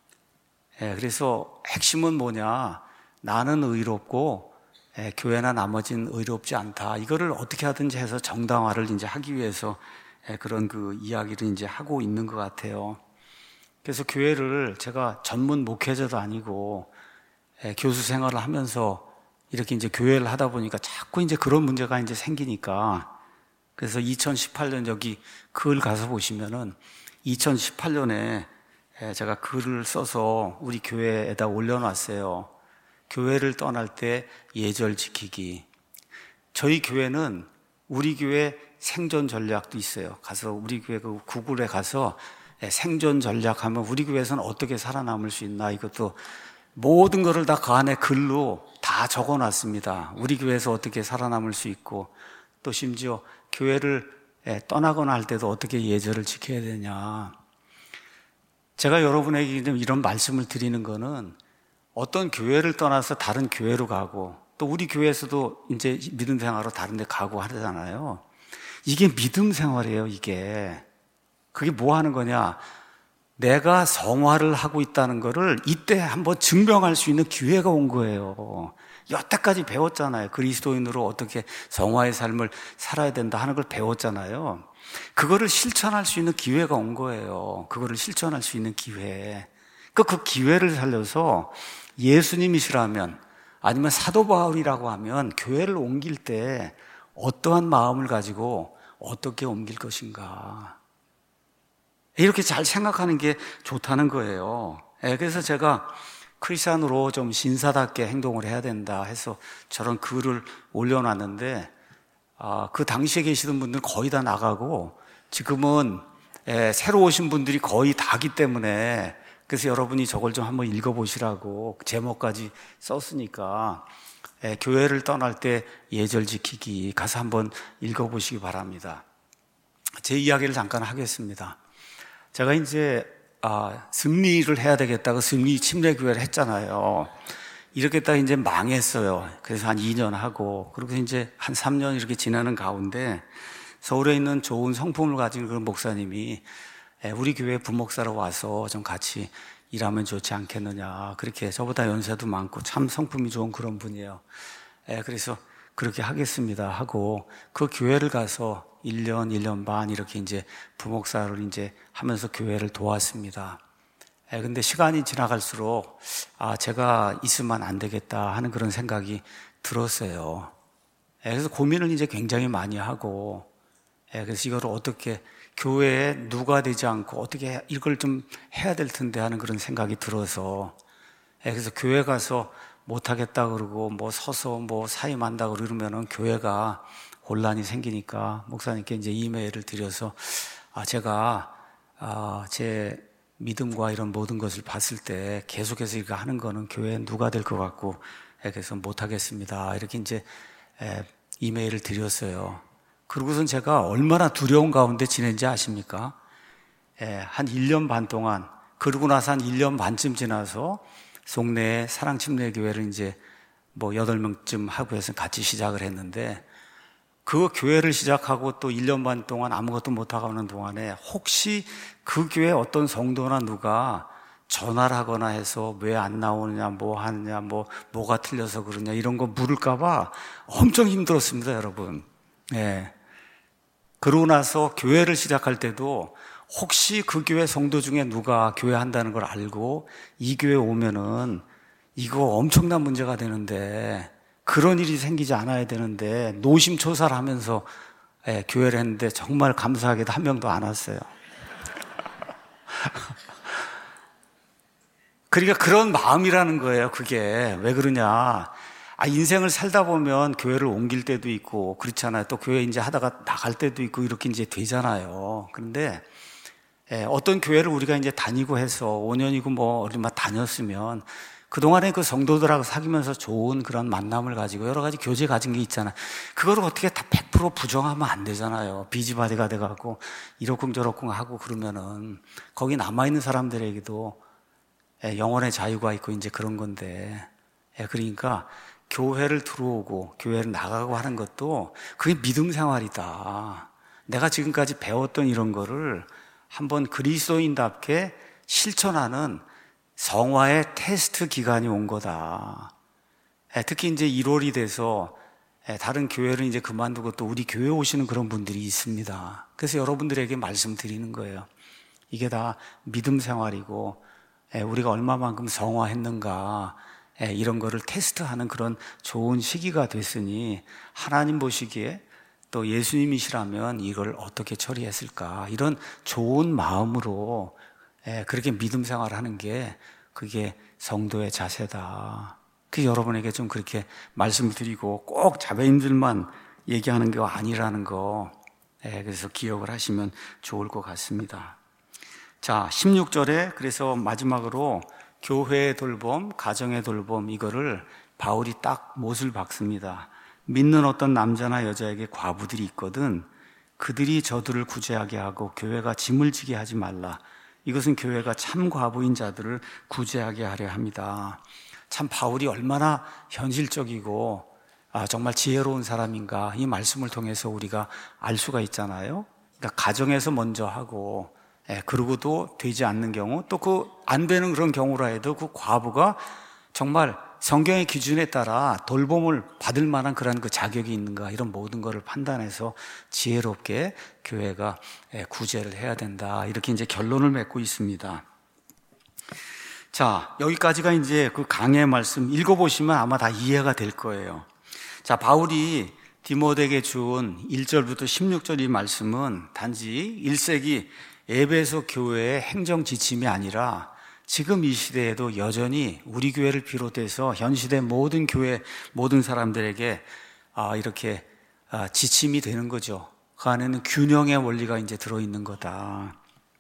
그래서 핵심은 뭐냐? 나는 의롭고 교회나 나머지는 의롭지 않다. 이거를 어떻게 하든지 해서 정당화를 이제 하기 위해서 그런 그 이야기를 이제 하고 있는 것 같아요. 그래서 교회를, 제가 전문 목회자도 아니고 교수 생활을 하면서 이렇게 이제 교회를 하다 보니까 자꾸 이제 그런 문제가 이제 생기니까, 그래서 2018년 여기 글 가서 보시면은 2018년에 제가 글을 써서 우리 교회에다 올려놨어요. 교회를 떠날 때 예절 지키기. 저희 교회는 우리 교회 생존 전략도 있어요. 가서 우리 교회 그 구글에 가서 생존 전략하면 우리 교회에서는 어떻게 살아남을 수 있나, 이것도 모든 것을 다 그 안에 글로 다 적어놨습니다. 우리 교회에서 어떻게 살아남을 수 있고, 또 심지어 교회를 떠나거나 할 때도 어떻게 예절을 지켜야 되냐. 제가 여러분에게 이런 말씀을 드리는 거는, 어떤 교회를 떠나서 다른 교회로 가고, 또 우리 교회에서도 이제 믿음 생활로 다른 데 가고 하잖아요. 이게 믿음 생활이에요, 이게. 그게 뭐 하는 거냐? 내가 성화를 하고 있다는 거를 이때 한번 증명할 수 있는 기회가 온 거예요. 여태까지 배웠잖아요. 그리스도인으로 어떻게 성화의 삶을 살아야 된다 하는 걸 배웠잖아요. 그거를 실천할 수 있는 기회가 온 거예요. 그거를 실천할 수 있는 기회. 그 기회를 살려서 예수님이시라면, 아니면 사도 바울이라고 하면 교회를 옮길 때 어떠한 마음을 가지고 어떻게 옮길 것인가, 이렇게 잘 생각하는 게 좋다는 거예요. 그래서 제가 크리스찬으로 좀 신사답게 행동을 해야 된다 해서 저런 글을 올려놨는데, 그 당시에 계시던 분들 거의 다 나가고 지금은 새로 오신 분들이 거의 다기 때문에, 그래서 여러분이 저걸 좀 한번 읽어보시라고 제목까지 썼으니까, 교회를 떠날 때 예절 지키기 가서 한번 읽어보시기 바랍니다. 제 이야기를 잠깐 하겠습니다. 제가 이제 승리를 해야 되겠다고 승리 침례교회를 했잖아요. 이렇게 딱 이제 망했어요. 그래서 한 2년 하고, 그리고 이제 한 3년 이렇게 지나는 가운데 서울에 있는 좋은 성품을 가진 그런 목사님이 우리 교회 부목사로 와서 좀 같이 일하면 좋지 않겠느냐. 그렇게 저보다 연세도 많고 참 성품이 좋은 그런 분이에요. 그래서 그렇게 하겠습니다 하고 그 교회를 가서 1년, 1년 반 이렇게 이제 부목사를 이제 하면서 교회를 도왔습니다. 근데 시간이 지나갈수록 제가 있으면 안 되겠다 하는 그런 생각이 들었어요. 그래서 고민을 이제 굉장히 많이 하고, 그래서 이걸 어떻게 교회에 누가 되지 않고 어떻게 이걸 좀 해야 될 텐데 하는 그런 생각이 들어서, 그래서 교회 가서 못하겠다 그러고 뭐 서서 뭐 사임한다 그러면은 교회가 혼란이 생기니까 목사님께 이제 이메일을 드려서 제가 제 믿음과 이런 모든 것을 봤을 때 계속해서 이거 하는 거는 교회에 누가 될 것 같고, 그래서 못하겠습니다 이렇게 이제 이메일을 드렸어요. 그러고선 제가 얼마나 두려운 가운데 지낸지 아십니까? 한 1년 반 동안, 그러고 나서 한 1년 반쯤 지나서 송내에 사랑침례교회를 이제 뭐 8명쯤 하고 해서 같이 시작을 했는데, 그 교회를 시작하고 또 1년 반 동안 아무것도 못하고 하는 동안에 혹시 그 교회 어떤 성도나 누가 전화를 하거나 해서 왜 안 나오느냐, 뭐 하느냐, 뭐가 틀려서 그러냐 이런 거 물을까봐 엄청 힘들었습니다, 여러분. 그러고 나서 교회를 시작할 때도 혹시 그 교회 성도 중에 누가 교회 한다는 걸 알고 이 교회 오면은 이거 엄청난 문제가 되는데, 그런 일이 생기지 않아야 되는데 노심초사를 하면서 교회를 했는데 정말 감사하게도 한 명도 안 왔어요. 그러니까 그런 마음이라는 거예요. 그게 왜 그러냐, 인생을 살다 보면 교회를 옮길 때도 있고 그렇잖아요. 또 교회 이제 하다가 나갈 때도 있고 이렇게 이제 되잖아요. 그런데 어떤 교회를 우리가 이제 다니고 해서 5년이고 뭐 얼마 다녔으면 그동안에 그 성도들하고 사귀면서 좋은 그런 만남을 가지고 여러 가지 교제 가진 게 있잖아요. 그거를 어떻게 다 100% 부정하면 안 되잖아요. 비지바디가 돼갖고 이러쿵저러쿵 하고 그러면은 거기 남아있는 사람들에게도 영혼의 자유가 있고 이제 그런 건데, 그러니까 교회를 들어오고 교회를 나가고 하는 것도 그게 믿음 생활이다. 내가 지금까지 배웠던 이런 거를 한번 그리스도인답게 실천하는 성화의 테스트 기간이 온 거다. 특히 이제 1월이 돼서 다른 교회를 이제 그만두고 또 우리 교회 오시는 그런 분들이 있습니다. 그래서 여러분들에게 말씀드리는 거예요. 이게 다 믿음 생활이고 우리가 얼마만큼 성화했는가 이런 거를 테스트하는 그런 좋은 시기가 됐으니 하나님 보시기에 또 예수님이시라면 이걸 어떻게 처리했을까, 이런 좋은 마음으로 그렇게 믿음 생활하는 게 그게 성도의 자세다. 그 여러분에게 좀 그렇게 말씀드리고 꼭 자매님들만 얘기하는 게 아니라는 거, 그래서 기억을 하시면 좋을 것 같습니다. 자, 16절에 그래서 마지막으로 교회의 돌봄, 가정의 돌봄, 이거를 바울이 딱 못을 박습니다. 믿는 어떤 남자나 여자에게 과부들이 있거든 그들이 저들을 구제하게 하고 교회가 짐을 지게 하지 말라. 이것은 교회가 참 과부인 자들을 구제하게 하려 합니다. 참 바울이 얼마나 현실적이고 정말 지혜로운 사람인가, 이 말씀을 통해서 우리가 알 수가 있잖아요. 그러니까 가정에서 먼저 하고, 그러고도 되지 않는 경우, 또 그 안 되는 그런 경우라 해도 그 과부가 정말 성경의 기준에 따라 돌봄을 받을 만한 그런 그 자격이 있는가, 이런 모든 것을 판단해서 지혜롭게 교회가 구제를 해야 된다. 이렇게 이제 결론을 맺고 있습니다. 자, 여기까지가 이제 그 강의 말씀 읽어보시면 아마 다 이해가 될 거예요. 자, 바울이 디모데에게 준 1절부터 16절 이 말씀은 단지 1세기 에베소 교회의 행정 지침이 아니라 지금 이 시대에도 여전히 우리 교회를 비롯해서 현 시대 모든 교회, 모든 사람들에게 이렇게 지침이 되는 거죠. 그 안에는 균형의 원리가 이제 들어있는 거다.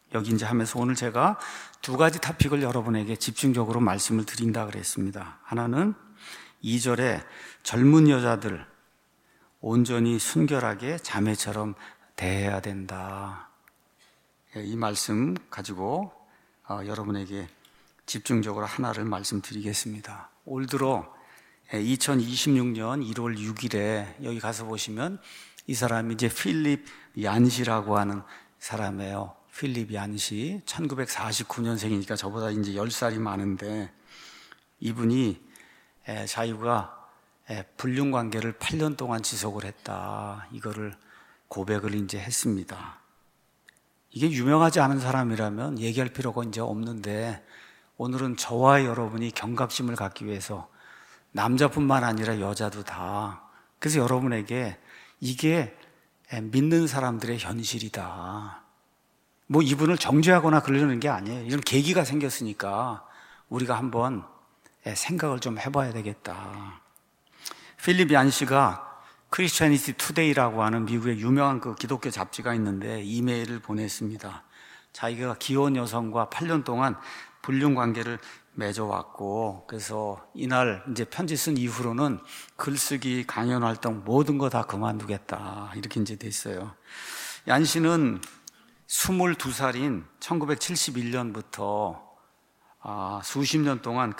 여기 이제 하면서 오늘 제가 두 가지 토픽을 여러분에게 집중적으로 말씀을 드린다 그랬습니다. 하나는 2절에 젊은 여자들 온전히 순결하게 자매처럼 대해야 된다. 이 말씀 가지고 여러분에게 집중적으로 하나를 말씀드리겠습니다. 올 들어 2026년 1월 6일에 여기 가서 보시면 이 사람이 이제 필립 얀시라고 하는 사람이에요. 필립 얀시 1949년생이니까 저보다 이제 10살이 많은데 이분이 자유가 불륜 관계를 8년 동안 지속을 했다. 이거를 고백을 이제 했습니다. 이게 유명하지 않은 사람이라면 얘기할 필요가 이제 없는데 오늘은 저와 여러분이 경각심을 갖기 위해서 남자뿐만 아니라 여자도 다 그래서 여러분에게 이게 믿는 사람들의 현실이다. 뭐 이분을 정죄하거나 그러는 게 아니에요. 이런 계기가 생겼으니까 우리가 한번 생각을 좀 해봐야 되겠다. 필립 얀시가 크리스천니티 투데이라고 하는 미국의 유명한 그 기독교 잡지가 있는데 이메일을 보냈습니다. 자기가 기혼 여성과 8년 동안 불륜 관계를 맺어왔고, 그래서 이날 이제 편지 쓴 이후로는 글쓰기, 강연 활동 모든 거 다 그만두겠다. 이렇게 이제 됐어요. 얀 씨는 22살인 1971년부터 수십 년 동안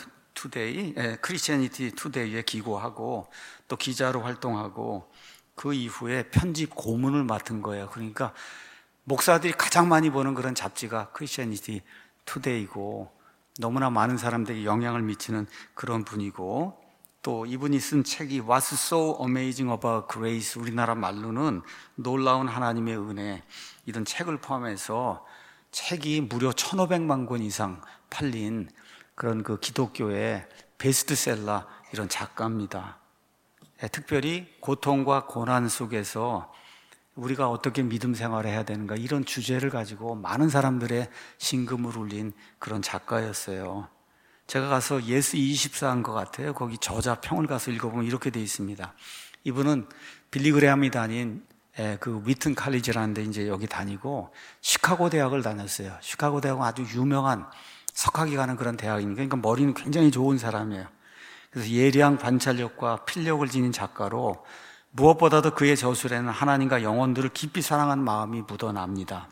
크리스천니티 투데이에 기고하고 또 기자로 활동하고 그 이후에 편집 고문을 맡은 거예요. 그러니까 목사들이 가장 많이 보는 그런 잡지가 크리스천니티 투데이고 너무나 많은 사람들에게 영향을 미치는 그런 분이고 또 이분이 쓴 책이 What's so amazing about grace, 우리나라 말로는 놀라운 하나님의 은혜, 이런 책을 포함해서 책이 무려 1,500만 권 이상 팔린 그런 그 기독교의 베스트셀러 이런 작가입니다. 특별히 고통과 고난 속에서 우리가 어떻게 믿음 생활을 해야 되는가 이런 주제를 가지고 많은 사람들의 심금을 울린 그런 작가였어요. 제가 가서 예스 24한 것 같아요. 거기 저자 평을 가서 읽어보면 이렇게 돼 있습니다. 이분은 빌리 그레함이 다닌 그 위튼 칼리지라는 데 이제 여기 다니고 시카고 대학을 다녔어요. 시카고 대학은 아주 유명한 석학이 가는 그런 대학이니까 그러니까 머리는 굉장히 좋은 사람이에요. 그래서 예리한 관찰력과 필력을 지닌 작가로 무엇보다도 그의 저술에는 하나님과 영혼들을 깊이 사랑하는 마음이 묻어납니다.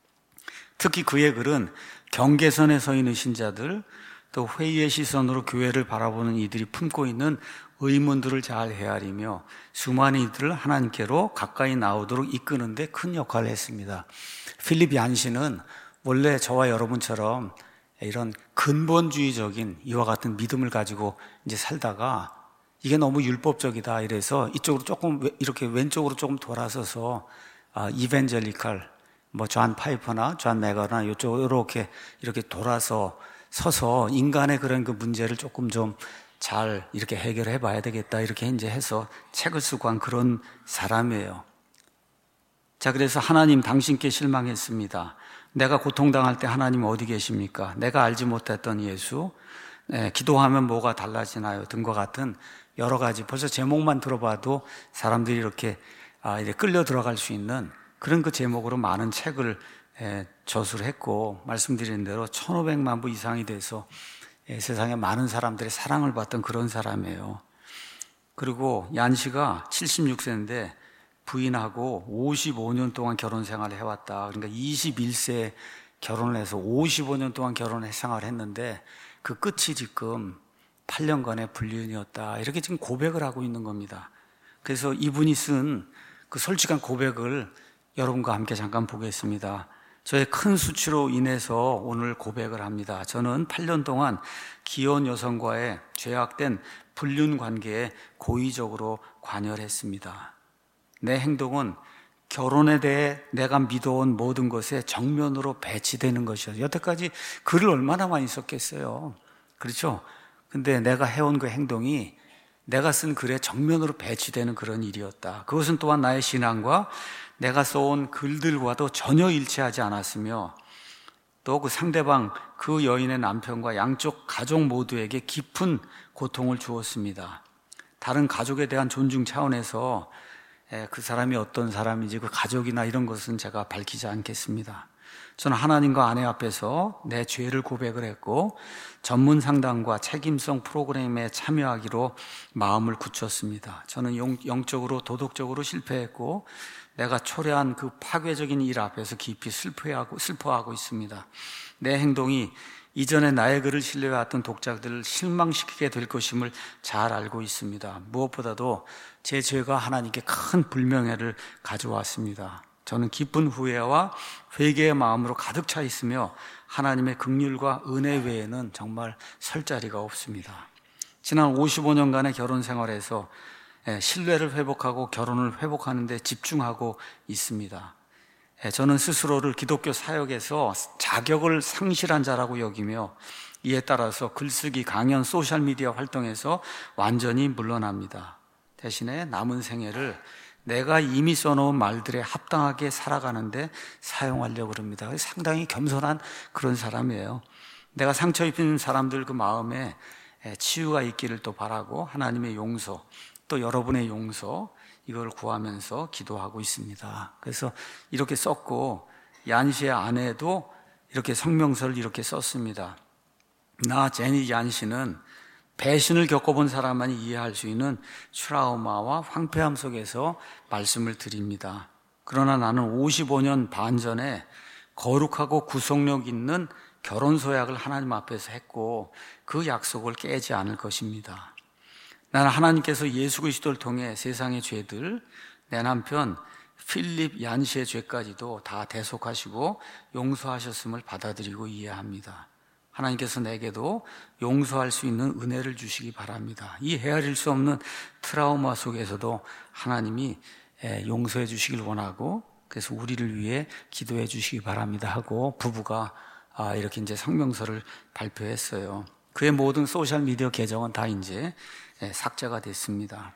특히 그의 글은 경계선에 서 있는 신자들, 또 회의의 시선으로 교회를 바라보는 이들이 품고 있는 의문들을 잘 헤아리며 수많은 이들을 하나님께로 가까이 나오도록 이끄는 데 큰 역할을 했습니다. 필립 얀시는 원래 저와 여러분처럼 이런 근본주의적인 이와 같은 믿음을 가지고 이제 살다가 이게 너무 율법적이다 이래서 이쪽으로 조금 이렇게 왼쪽으로 조금 돌아서서 이벤젤리칼 뭐 존 파이퍼나 존 매거나 이쪽으로 이렇게 돌아서 서서 인간의 그런 그 문제를 조금 좀 잘 이렇게 해결해 봐야 되겠다 이렇게 이제 해서 책을 쓰고 한 그런 사람이에요. 자, 그래서 하나님 당신께 실망했습니다. 내가 고통당할 때 하나님 어디 계십니까? 내가 알지 못했던 예수, 기도하면 뭐가 달라지나요? 등과 같은 여러 가지 벌써 제목만 들어봐도 사람들이 이렇게 끌려 들어갈 수 있는 그런 그 제목으로 많은 책을 저술을 했고 말씀드린 대로 1,500만 부 이상이 돼서 세상에 많은 사람들의 사랑을 받던 그런 사람이에요. 그리고 얀 씨가 76세인데 부인하고 55년 동안 결혼 생활을 해왔다. 그러니까 21세에 결혼을 해서 55년 동안 결혼 생활을 했는데 그 끝이 지금 8년간의 불륜이었다. 이렇게 지금 고백을 하고 있는 겁니다. 그래서 이분이 쓴 그 솔직한 고백을 여러분과 함께 잠깐 보겠습니다. 저의 큰 수치로 인해서 오늘 고백을 합니다. 저는 8년 동안 기혼 여성과의 죄악된 불륜 관계에 고의적으로 관여를 했습니다. 내 행동은 결혼에 대해 내가 믿어온 모든 것에 정면으로 배치되는 것이었어요. 여태까지 글을 얼마나 많이 썼겠어요. 그렇죠? 근데 내가 해온 그 행동이 내가 쓴 글에 정면으로 배치되는 그런 일이었다. 그것은 또한 나의 신앙과 내가 써온 글들과도 전혀 일치하지 않았으며 또 그 상대방, 그 여인의 남편과 양쪽 가족 모두에게 깊은 고통을 주었습니다. 다른 가족에 대한 존중 차원에서 그 사람이 어떤 사람인지 그 가족이나 이런 것은 제가 밝히지 않겠습니다. 저는 하나님과 아내 앞에서 내 죄를 고백을 했고 전문 상담과 책임성 프로그램에 참여하기로 마음을 굳혔습니다. 저는 영적으로 도덕적으로 실패했고 내가 초래한 그 파괴적인 일 앞에서 깊이 슬퍼하고 있습니다. 내 행동이 이전에 나의 글을 신뢰해왔던 독자들을 실망시키게 될 것임을 잘 알고 있습니다. 무엇보다도 제 죄가 하나님께 큰 불명예를 가져왔습니다. 저는 기쁜 후회와 회개의 마음으로 가득 차 있으며 하나님의 긍휼과 은혜 외에는 정말 설 자리가 없습니다. 지난 55년간의 결혼 생활에서 신뢰를 회복하고 결혼을 회복하는 데 집중하고 있습니다. 저는 스스로를 기독교 사역에서 자격을 상실한 자라고 여기며 이에 따라서 글쓰기, 강연, 소셜미디어 활동에서 완전히 물러납니다. 대신에 남은 생애를 내가 이미 써놓은 말들에 합당하게 살아가는데 사용하려고 합니다. 상당히 겸손한 그런 사람이에요. 내가 상처 입힌 사람들 그 마음에 치유가 있기를 또 바라고 하나님의 용서, 또 여러분의 용서, 이걸 구하면서 기도하고 있습니다. 그래서 이렇게 썼고 얀시의 아내도 이렇게 성명서를 이렇게 썼습니다. 나 제니 얀시는 배신을 겪어본 사람만이 이해할 수 있는 트라우마와 황폐함 속에서 말씀을 드립니다. 그러나 나는 55년 반 전에 거룩하고 구속력 있는 결혼 서약을 하나님 앞에서 했고 그 약속을 깨지 않을 것입니다. 나는 하나님께서 예수 그리스도를 통해 세상의 죄들, 내 남편 필립 얀시의 죄까지도 다 대속하시고 용서하셨음을 받아들이고 이해합니다. 하나님께서 내게도 용서할 수 있는 은혜를 주시기 바랍니다. 이 헤아릴 수 없는 트라우마 속에서도 하나님이 용서해 주시길 원하고 그래서 우리를 위해 기도해 주시기 바랍니다 하고 부부가 이렇게 이제 성명서를 발표했어요. 그의 모든 소셜미디어 계정은 다 이제 삭제가 됐습니다.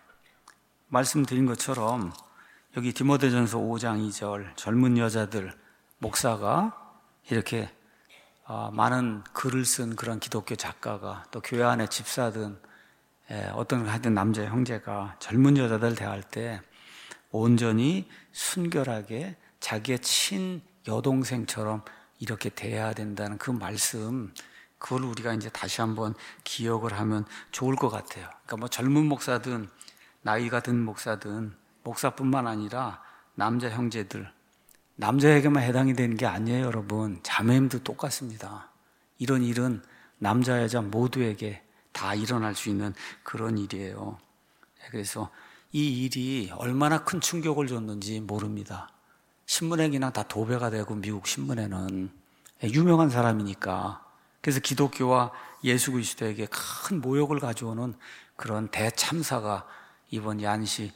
말씀드린 것처럼 여기 디모데전서 5장 2절 젊은 여자들 목사가 이렇게 많은 글을 쓴 그런 기독교 작가가 또 교회 안에 집사든 어떤 하여튼 남자 형제가 젊은 여자들 대할 때 온전히 순결하게 자기의 친 여동생처럼 이렇게 대해야 된다는 그 말씀, 그걸 우리가 이제 다시 한번 기억을 하면 좋을 것 같아요. 그러니까 뭐 젊은 목사든 나이가 든 목사든 목사뿐만 아니라 남자 형제들, 남자에게만 해당이 되는 게 아니에요, 여러분. 자매님도 똑같습니다. 이런 일은 남자 여자 모두에게 다 일어날 수 있는 그런 일이에요. 그래서 이 일이 얼마나 큰 충격을 줬는지 모릅니다. 신문에 그냥 다 도배가 되고 미국 신문에는 유명한 사람이니까. 그래서 기독교와 예수 그리스도에게 큰 모욕을 가져오는 그런 대참사가 이번 얀시의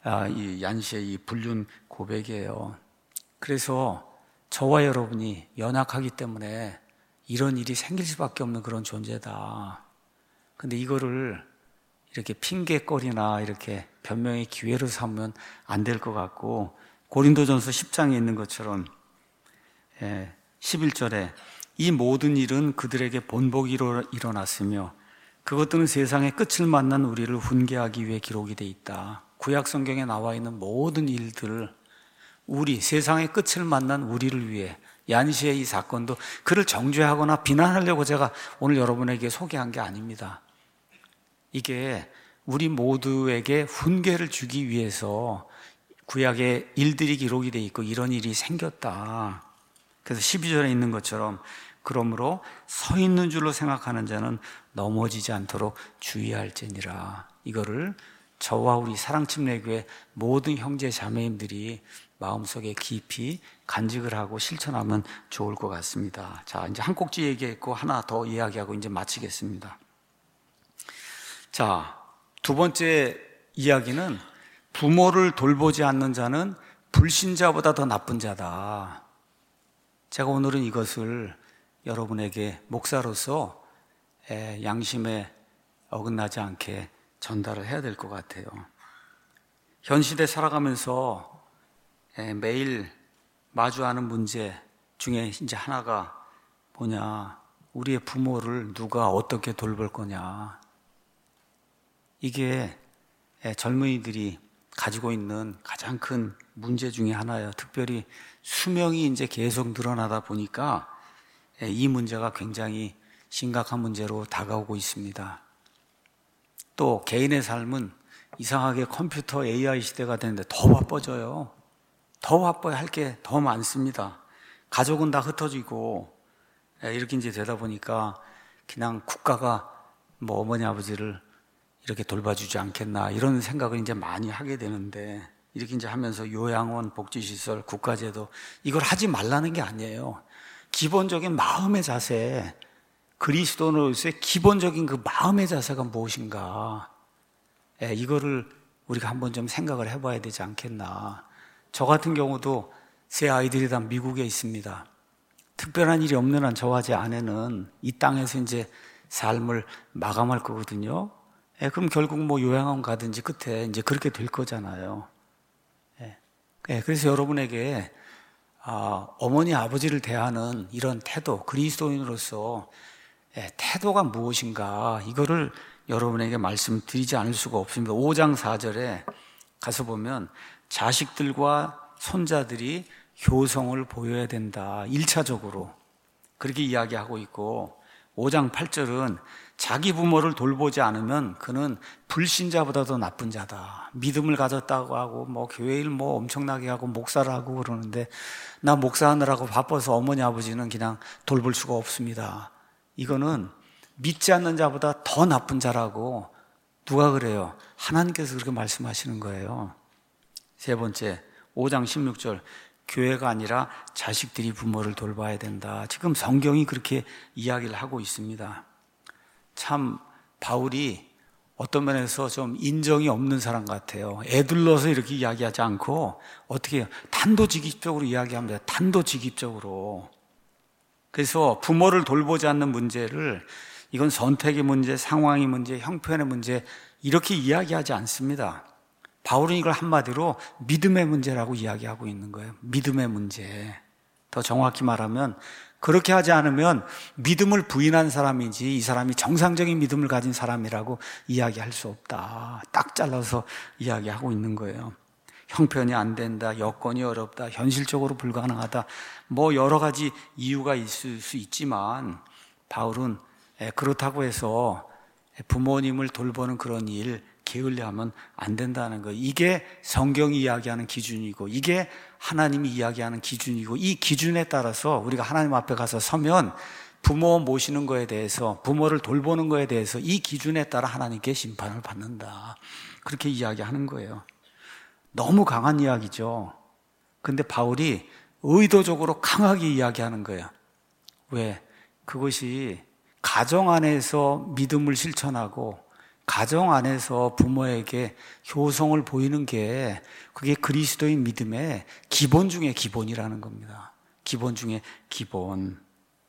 이 불륜 고백이에요. 그래서 저와 여러분이 연약하기 때문에 이런 일이 생길 수밖에 없는 그런 존재다. 근데 이거를 이렇게 핑계거리나 이렇게 변명의 기회로 삼으면 안 될 것 같고 고린도전서 10장에 있는 것처럼 11절에 이 모든 일은 그들에게 본보기로 일어났으며 그것들은 세상의 끝을 만난 우리를 훈계하기 위해 기록이 돼 있다. 구약 성경에 나와 있는 모든 일들을 우리 세상의 끝을 만난 우리를 위해 얀시의 이 사건도 그를 정죄하거나 비난하려고 제가 오늘 여러분에게 소개한 게 아닙니다. 이게 우리 모두에게 훈계를 주기 위해서 구약의 일들이 기록이 돼 있고 이런 일이 생겼다. 그래서 12절에 있는 것처럼 그러므로 서 있는 줄로 생각하는 자는 넘어지지 않도록 주의할지니라. 이거를 저와 우리 사랑침례교회 모든 형제 자매님들이 마음속에 깊이 간직을 하고 실천하면 좋을 것 같습니다. 자, 이제 한 꼭지 얘기했고 하나 더 이야기하고 이제 마치겠습니다. 자, 두 번째 이야기는 부모를 돌보지 않는 자는 불신자보다 더 나쁜 자다. 제가 오늘은 이것을 여러분에게 목사로서 양심에 어긋나지 않게 전달을 해야 될 것 같아요. 현 시대 살아가면서 매일 마주하는 문제 중에 이제 하나가 뭐냐, 우리의 부모를 누가 어떻게 돌볼 거냐. 이게 젊은이들이 가지고 있는 가장 큰 문제 중에 하나예요. 특별히 수명이 이제 계속 늘어나다 보니까 이 문제가 굉장히 심각한 문제로 다가오고 있습니다. 또 개인의 삶은 이상하게 컴퓨터 AI 시대가 되는데 더 바빠져요. 더 바빠야 할 게 더 많습니다. 가족은 다 흩어지고 이렇게 이제 되다 보니까 그냥 국가가 뭐 어머니 아버지를 이렇게 돌봐주지 않겠나 이런 생각을 이제 많이 하게 되는데, 이렇게 이제 하면서 요양원, 복지시설, 국가제도 이걸 하지 말라는 게 아니에요. 기본적인 마음의 자세, 그리스도인으로서의 기본적인 그 마음의 자세가 무엇인가, 이거를 우리가 한번 좀 생각을 해봐야 되지 않겠나. 저 같은 경우도 제 아이들이 다 미국에 있습니다. 특별한 일이 없는 한 저와 제 아내는 이 땅에서 이제 삶을 마감할 거거든요. 그럼 결국 뭐 요양원 가든지 끝에 이제 그렇게 될 거잖아요. 그래서 여러분에게 어머니 아버지를 대하는 이런 태도, 그리스도인으로서 태도가 무엇인가, 이거를 여러분에게 말씀드리지 않을 수가 없습니다. 5장 4절에 가서 보면 자식들과 손자들이 효성을 보여야 된다, 1차적으로 그렇게 이야기하고 있고, 5장 8절은 자기 부모를 돌보지 않으면 그는 불신자보다도 나쁜 자다. 믿음을 가졌다고 하고 뭐 교회 일 뭐 엄청나게 하고 목사를 하고 그러는데 나 목사하느라고 바빠서 어머니 아버지는 그냥 돌볼 수가 없습니다. 이거는 믿지 않는 자보다 더 나쁜 자라고. 누가 그래요? 하나님께서 그렇게 말씀하시는 거예요. 세 번째, 5장 16절, 교회가 아니라 자식들이 부모를 돌봐야 된다. 지금 성경이 그렇게 이야기를 하고 있습니다. 참 바울이 어떤 면에서 좀 인정이 없는 사람 같아요. 애둘러서 이렇게 이야기하지 않고 어떻게 해요? 단도직입적으로 이야기합니다. 단도직입적으로. 그래서 부모를 돌보지 않는 문제를 이건 선택의 문제, 상황의 문제, 형편의 문제 이렇게 이야기하지 않습니다. 바울은 이걸 한마디로 믿음의 문제라고 이야기하고 있는 거예요. 믿음의 문제. 더 정확히 말하면 그렇게 하지 않으면 믿음을 부인한 사람이지 이 사람이 정상적인 믿음을 가진 사람이라고 이야기할 수 없다. 딱 잘라서 이야기하고 있는 거예요. 형편이 안 된다, 여건이 어렵다, 현실적으로 불가능하다, 뭐 여러 가지 이유가 있을 수 있지만 바울은 그렇다고 해서 부모님을 돌보는 그런 일 게을리하면 안 된다는 거예요. 이게 성경이 이야기하는 기준이고 이게 하나님이 이야기하는 기준이고, 이 기준에 따라서 우리가 하나님 앞에 가서 서면 부모 모시는 거에 대해서, 부모를 돌보는 거에 대해서 이 기준에 따라 하나님께 심판을 받는다. 그렇게 이야기하는 거예요. 너무 강한 이야기죠. 근데 바울이 의도적으로 강하게 이야기하는 거예요. 왜? 그것이 가정 안에서 믿음을 실천하고 가정 안에서 부모에게 효성을 보이는 게 그게 그리스도인 믿음의 기본 중에 기본이라는 겁니다. 기본 중에 기본.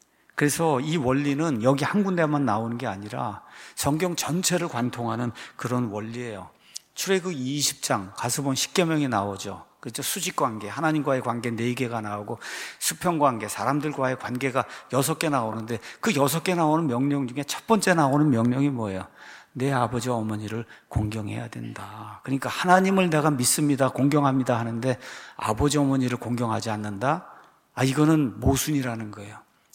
그래서 이 원리는 여기 한 군데만 나오는 게 아니라 성경 전체를 관통하는 그런 원리예요. 출애굽기 20장 가서 보면 십계명이 나오죠. 그렇죠? 수직관계, 하나님과의 관계 4개가 나오고 수평관계, 사람들과의 관계가 6개 나오는데 그 6개 나오는 명령 중에 첫 번째 나오는 명령이 뭐예요? 내 아버지와 어머니를 공경해야 된다. 그러니까 하나님을 내가 믿습니다, 공경합니다 하는데 아버지 어머니를 공경하지 않는다? 이거는 모순이라는 거예요.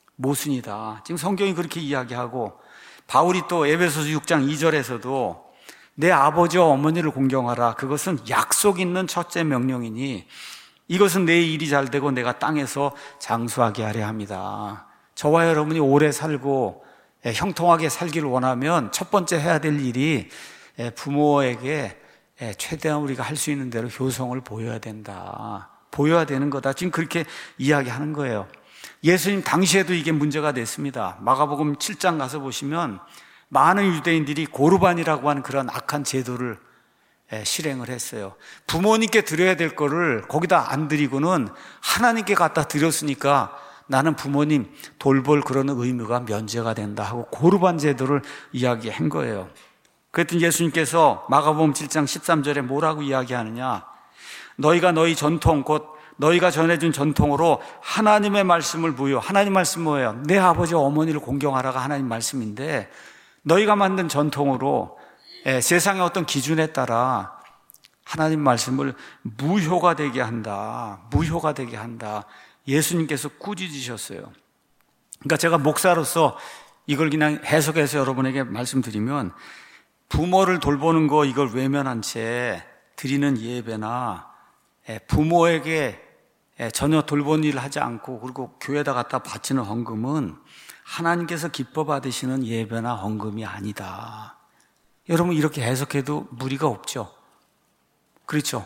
모순이다. 지금 성경이 그렇게 이야기하고, 바울이 또 에베소서 6장 2절에서도 내 아버지와 어머니를 공경하라. 그것은 약속 있는 첫째 명령이니 이것은 내 일이 잘 되고 내가 땅에서 장수하게 하려 합니다. 저와 여러분이 오래 살고 형통하게 살기를 원하면 첫 번째 해야 될 일이 부모에게 최대한 우리가 할 수 있는 대로 효성을 보여야 된다. 보여야 되는 거다. 지금 그렇게 이야기하는 거예요. 예수님 당시에도 이게 문제가 됐습니다. 마가복음 7장 가서 보시면 많은 유대인들이 고르반이라고 하는 그런 악한 제도를 실행을 했어요. 부모님께 드려야 될 거를 거기다 안 드리고는 하나님께 갖다 드렸으니까 나는 부모님 돌볼 그런 의무가 면제가 된다 하고 고르반 제도를 이야기한 거예요. 그랬더니 예수님께서 마가복음 7장 13절에 뭐라고 이야기하느냐? 너희가 너희 전통, 곧 너희가 전해준 전통으로 하나님의 말씀을 부여. 하나님 말씀 뭐예요? 내 아버지와 어머니를 공경하라가 하나님 말씀인데, 너희가 만든 전통으로 세상의 어떤 기준에 따라 하나님 말씀을 무효가 되게 한다. 무효가 되게 한다. 예수님께서 꾸짖으셨어요. 그러니까 제가 목사로서 이걸 그냥 해석해서 여러분에게 말씀드리면, 부모를 돌보는 거 이걸 외면한 채 드리는 예배나 부모에게 전혀 돌보는 일을 하지 않고 그리고 교회에다 갖다 바치는 헌금은 하나님께서 기뻐 받으시는 예배나 헌금이 아니다. 여러분, 이렇게 해석해도 무리가 없죠. 그렇죠?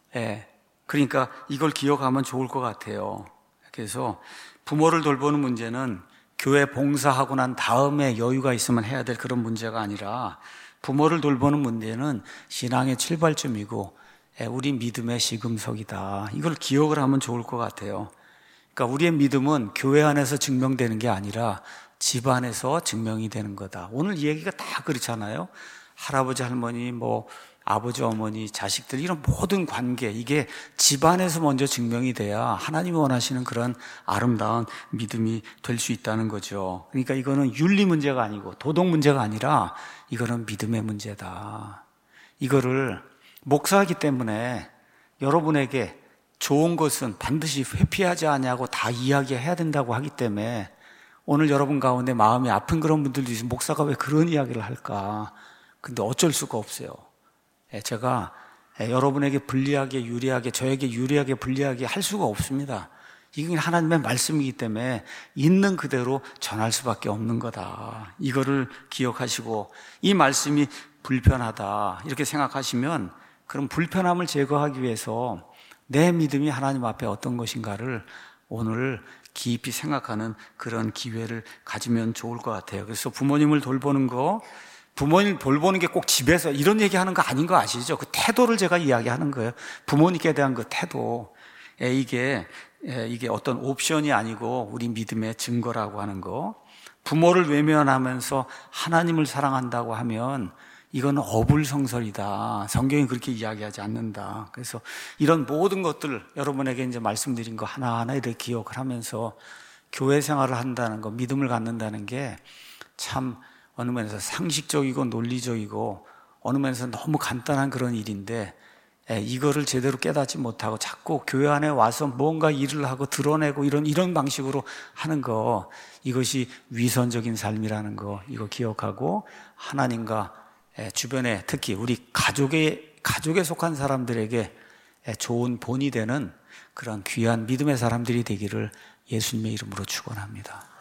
그러니까 이걸 기억하면 좋을 것 같아요. 그래서 부모를 돌보는 문제는 교회 봉사하고 난 다음에 여유가 있으면 해야 될 그런 문제가 아니라, 부모를 돌보는 문제는 신앙의 출발점이고 우리 믿음의 시금석이다. 이걸 기억을 하면 좋을 것 같아요. 그러니까 우리의 믿음은 교회 안에서 증명되는 게 아니라 집 안에서 증명이 되는 거다. 오늘 이 얘기가 다 그렇잖아요. 할아버지, 할머니, 아버지, 어머니, 자식들, 이런 모든 관계, 이게 집안에서 먼저 증명이 돼야 하나님이 원하시는 그런 아름다운 믿음이 될 수 있다는 거죠. 그러니까 이거는 윤리 문제가 아니고 도덕 문제가 아니라 이거는 믿음의 문제다. 이거를 목사이기 때문에 여러분에게 좋은 것은 반드시 회피하지 않냐고 다 이야기해야 된다고 하기 때문에, 오늘 여러분 가운데 마음이 아픈 그런 분들도 있으면 목사가 왜 그런 이야기를 할까? 근데 어쩔 수가 없어요. 제가 여러분에게 불리하게, 유리하게, 저에게 유리하게, 불리하게 할 수가 없습니다. 이건 하나님의 말씀이기 때문에 있는 그대로 전할 수밖에 없는 거다. 이거를 기억하시고, 이 말씀이 불편하다 이렇게 생각하시면, 그럼 불편함을 제거하기 위해서 내 믿음이 하나님 앞에 어떤 것인가를 오늘 깊이 생각하는 그런 기회를 가지면 좋을 것 같아요. 그래서 부모님을 돌보는 거, 부모님 돌보는 게 꼭 집에서 이런 얘기하는 거 아닌 거 아시죠? 그 태도를 제가 이야기하는 거예요. 부모님께 대한 그 태도. 이게 어떤 옵션이 아니고 우리 믿음의 증거라고 하는 거. 부모를 외면하면서 하나님을 사랑한다고 하면 이건 어불성설이다. 성경이 그렇게 이야기하지 않는다. 그래서 이런 모든 것들 여러분에게 이제 말씀드린 거 하나하나 이렇게 기억을 하면서 교회 생활을 한다는 거, 믿음을 갖는다는 게 참 어느 면에서 상식적이고 논리적이고 어느 면에서 너무 간단한 그런 일인데, 이거를 제대로 깨닫지 못하고 자꾸 교회 안에 와서 뭔가 일을 하고 드러내고 이런 방식으로 하는 거, 이것이 위선적인 삶이라는 거, 이거 기억하고 하나님과 주변에, 특히 우리 가족에 속한 사람들에게 좋은 본이 되는 그런 귀한 믿음의 사람들이 되기를 예수님의 이름으로 축원합니다.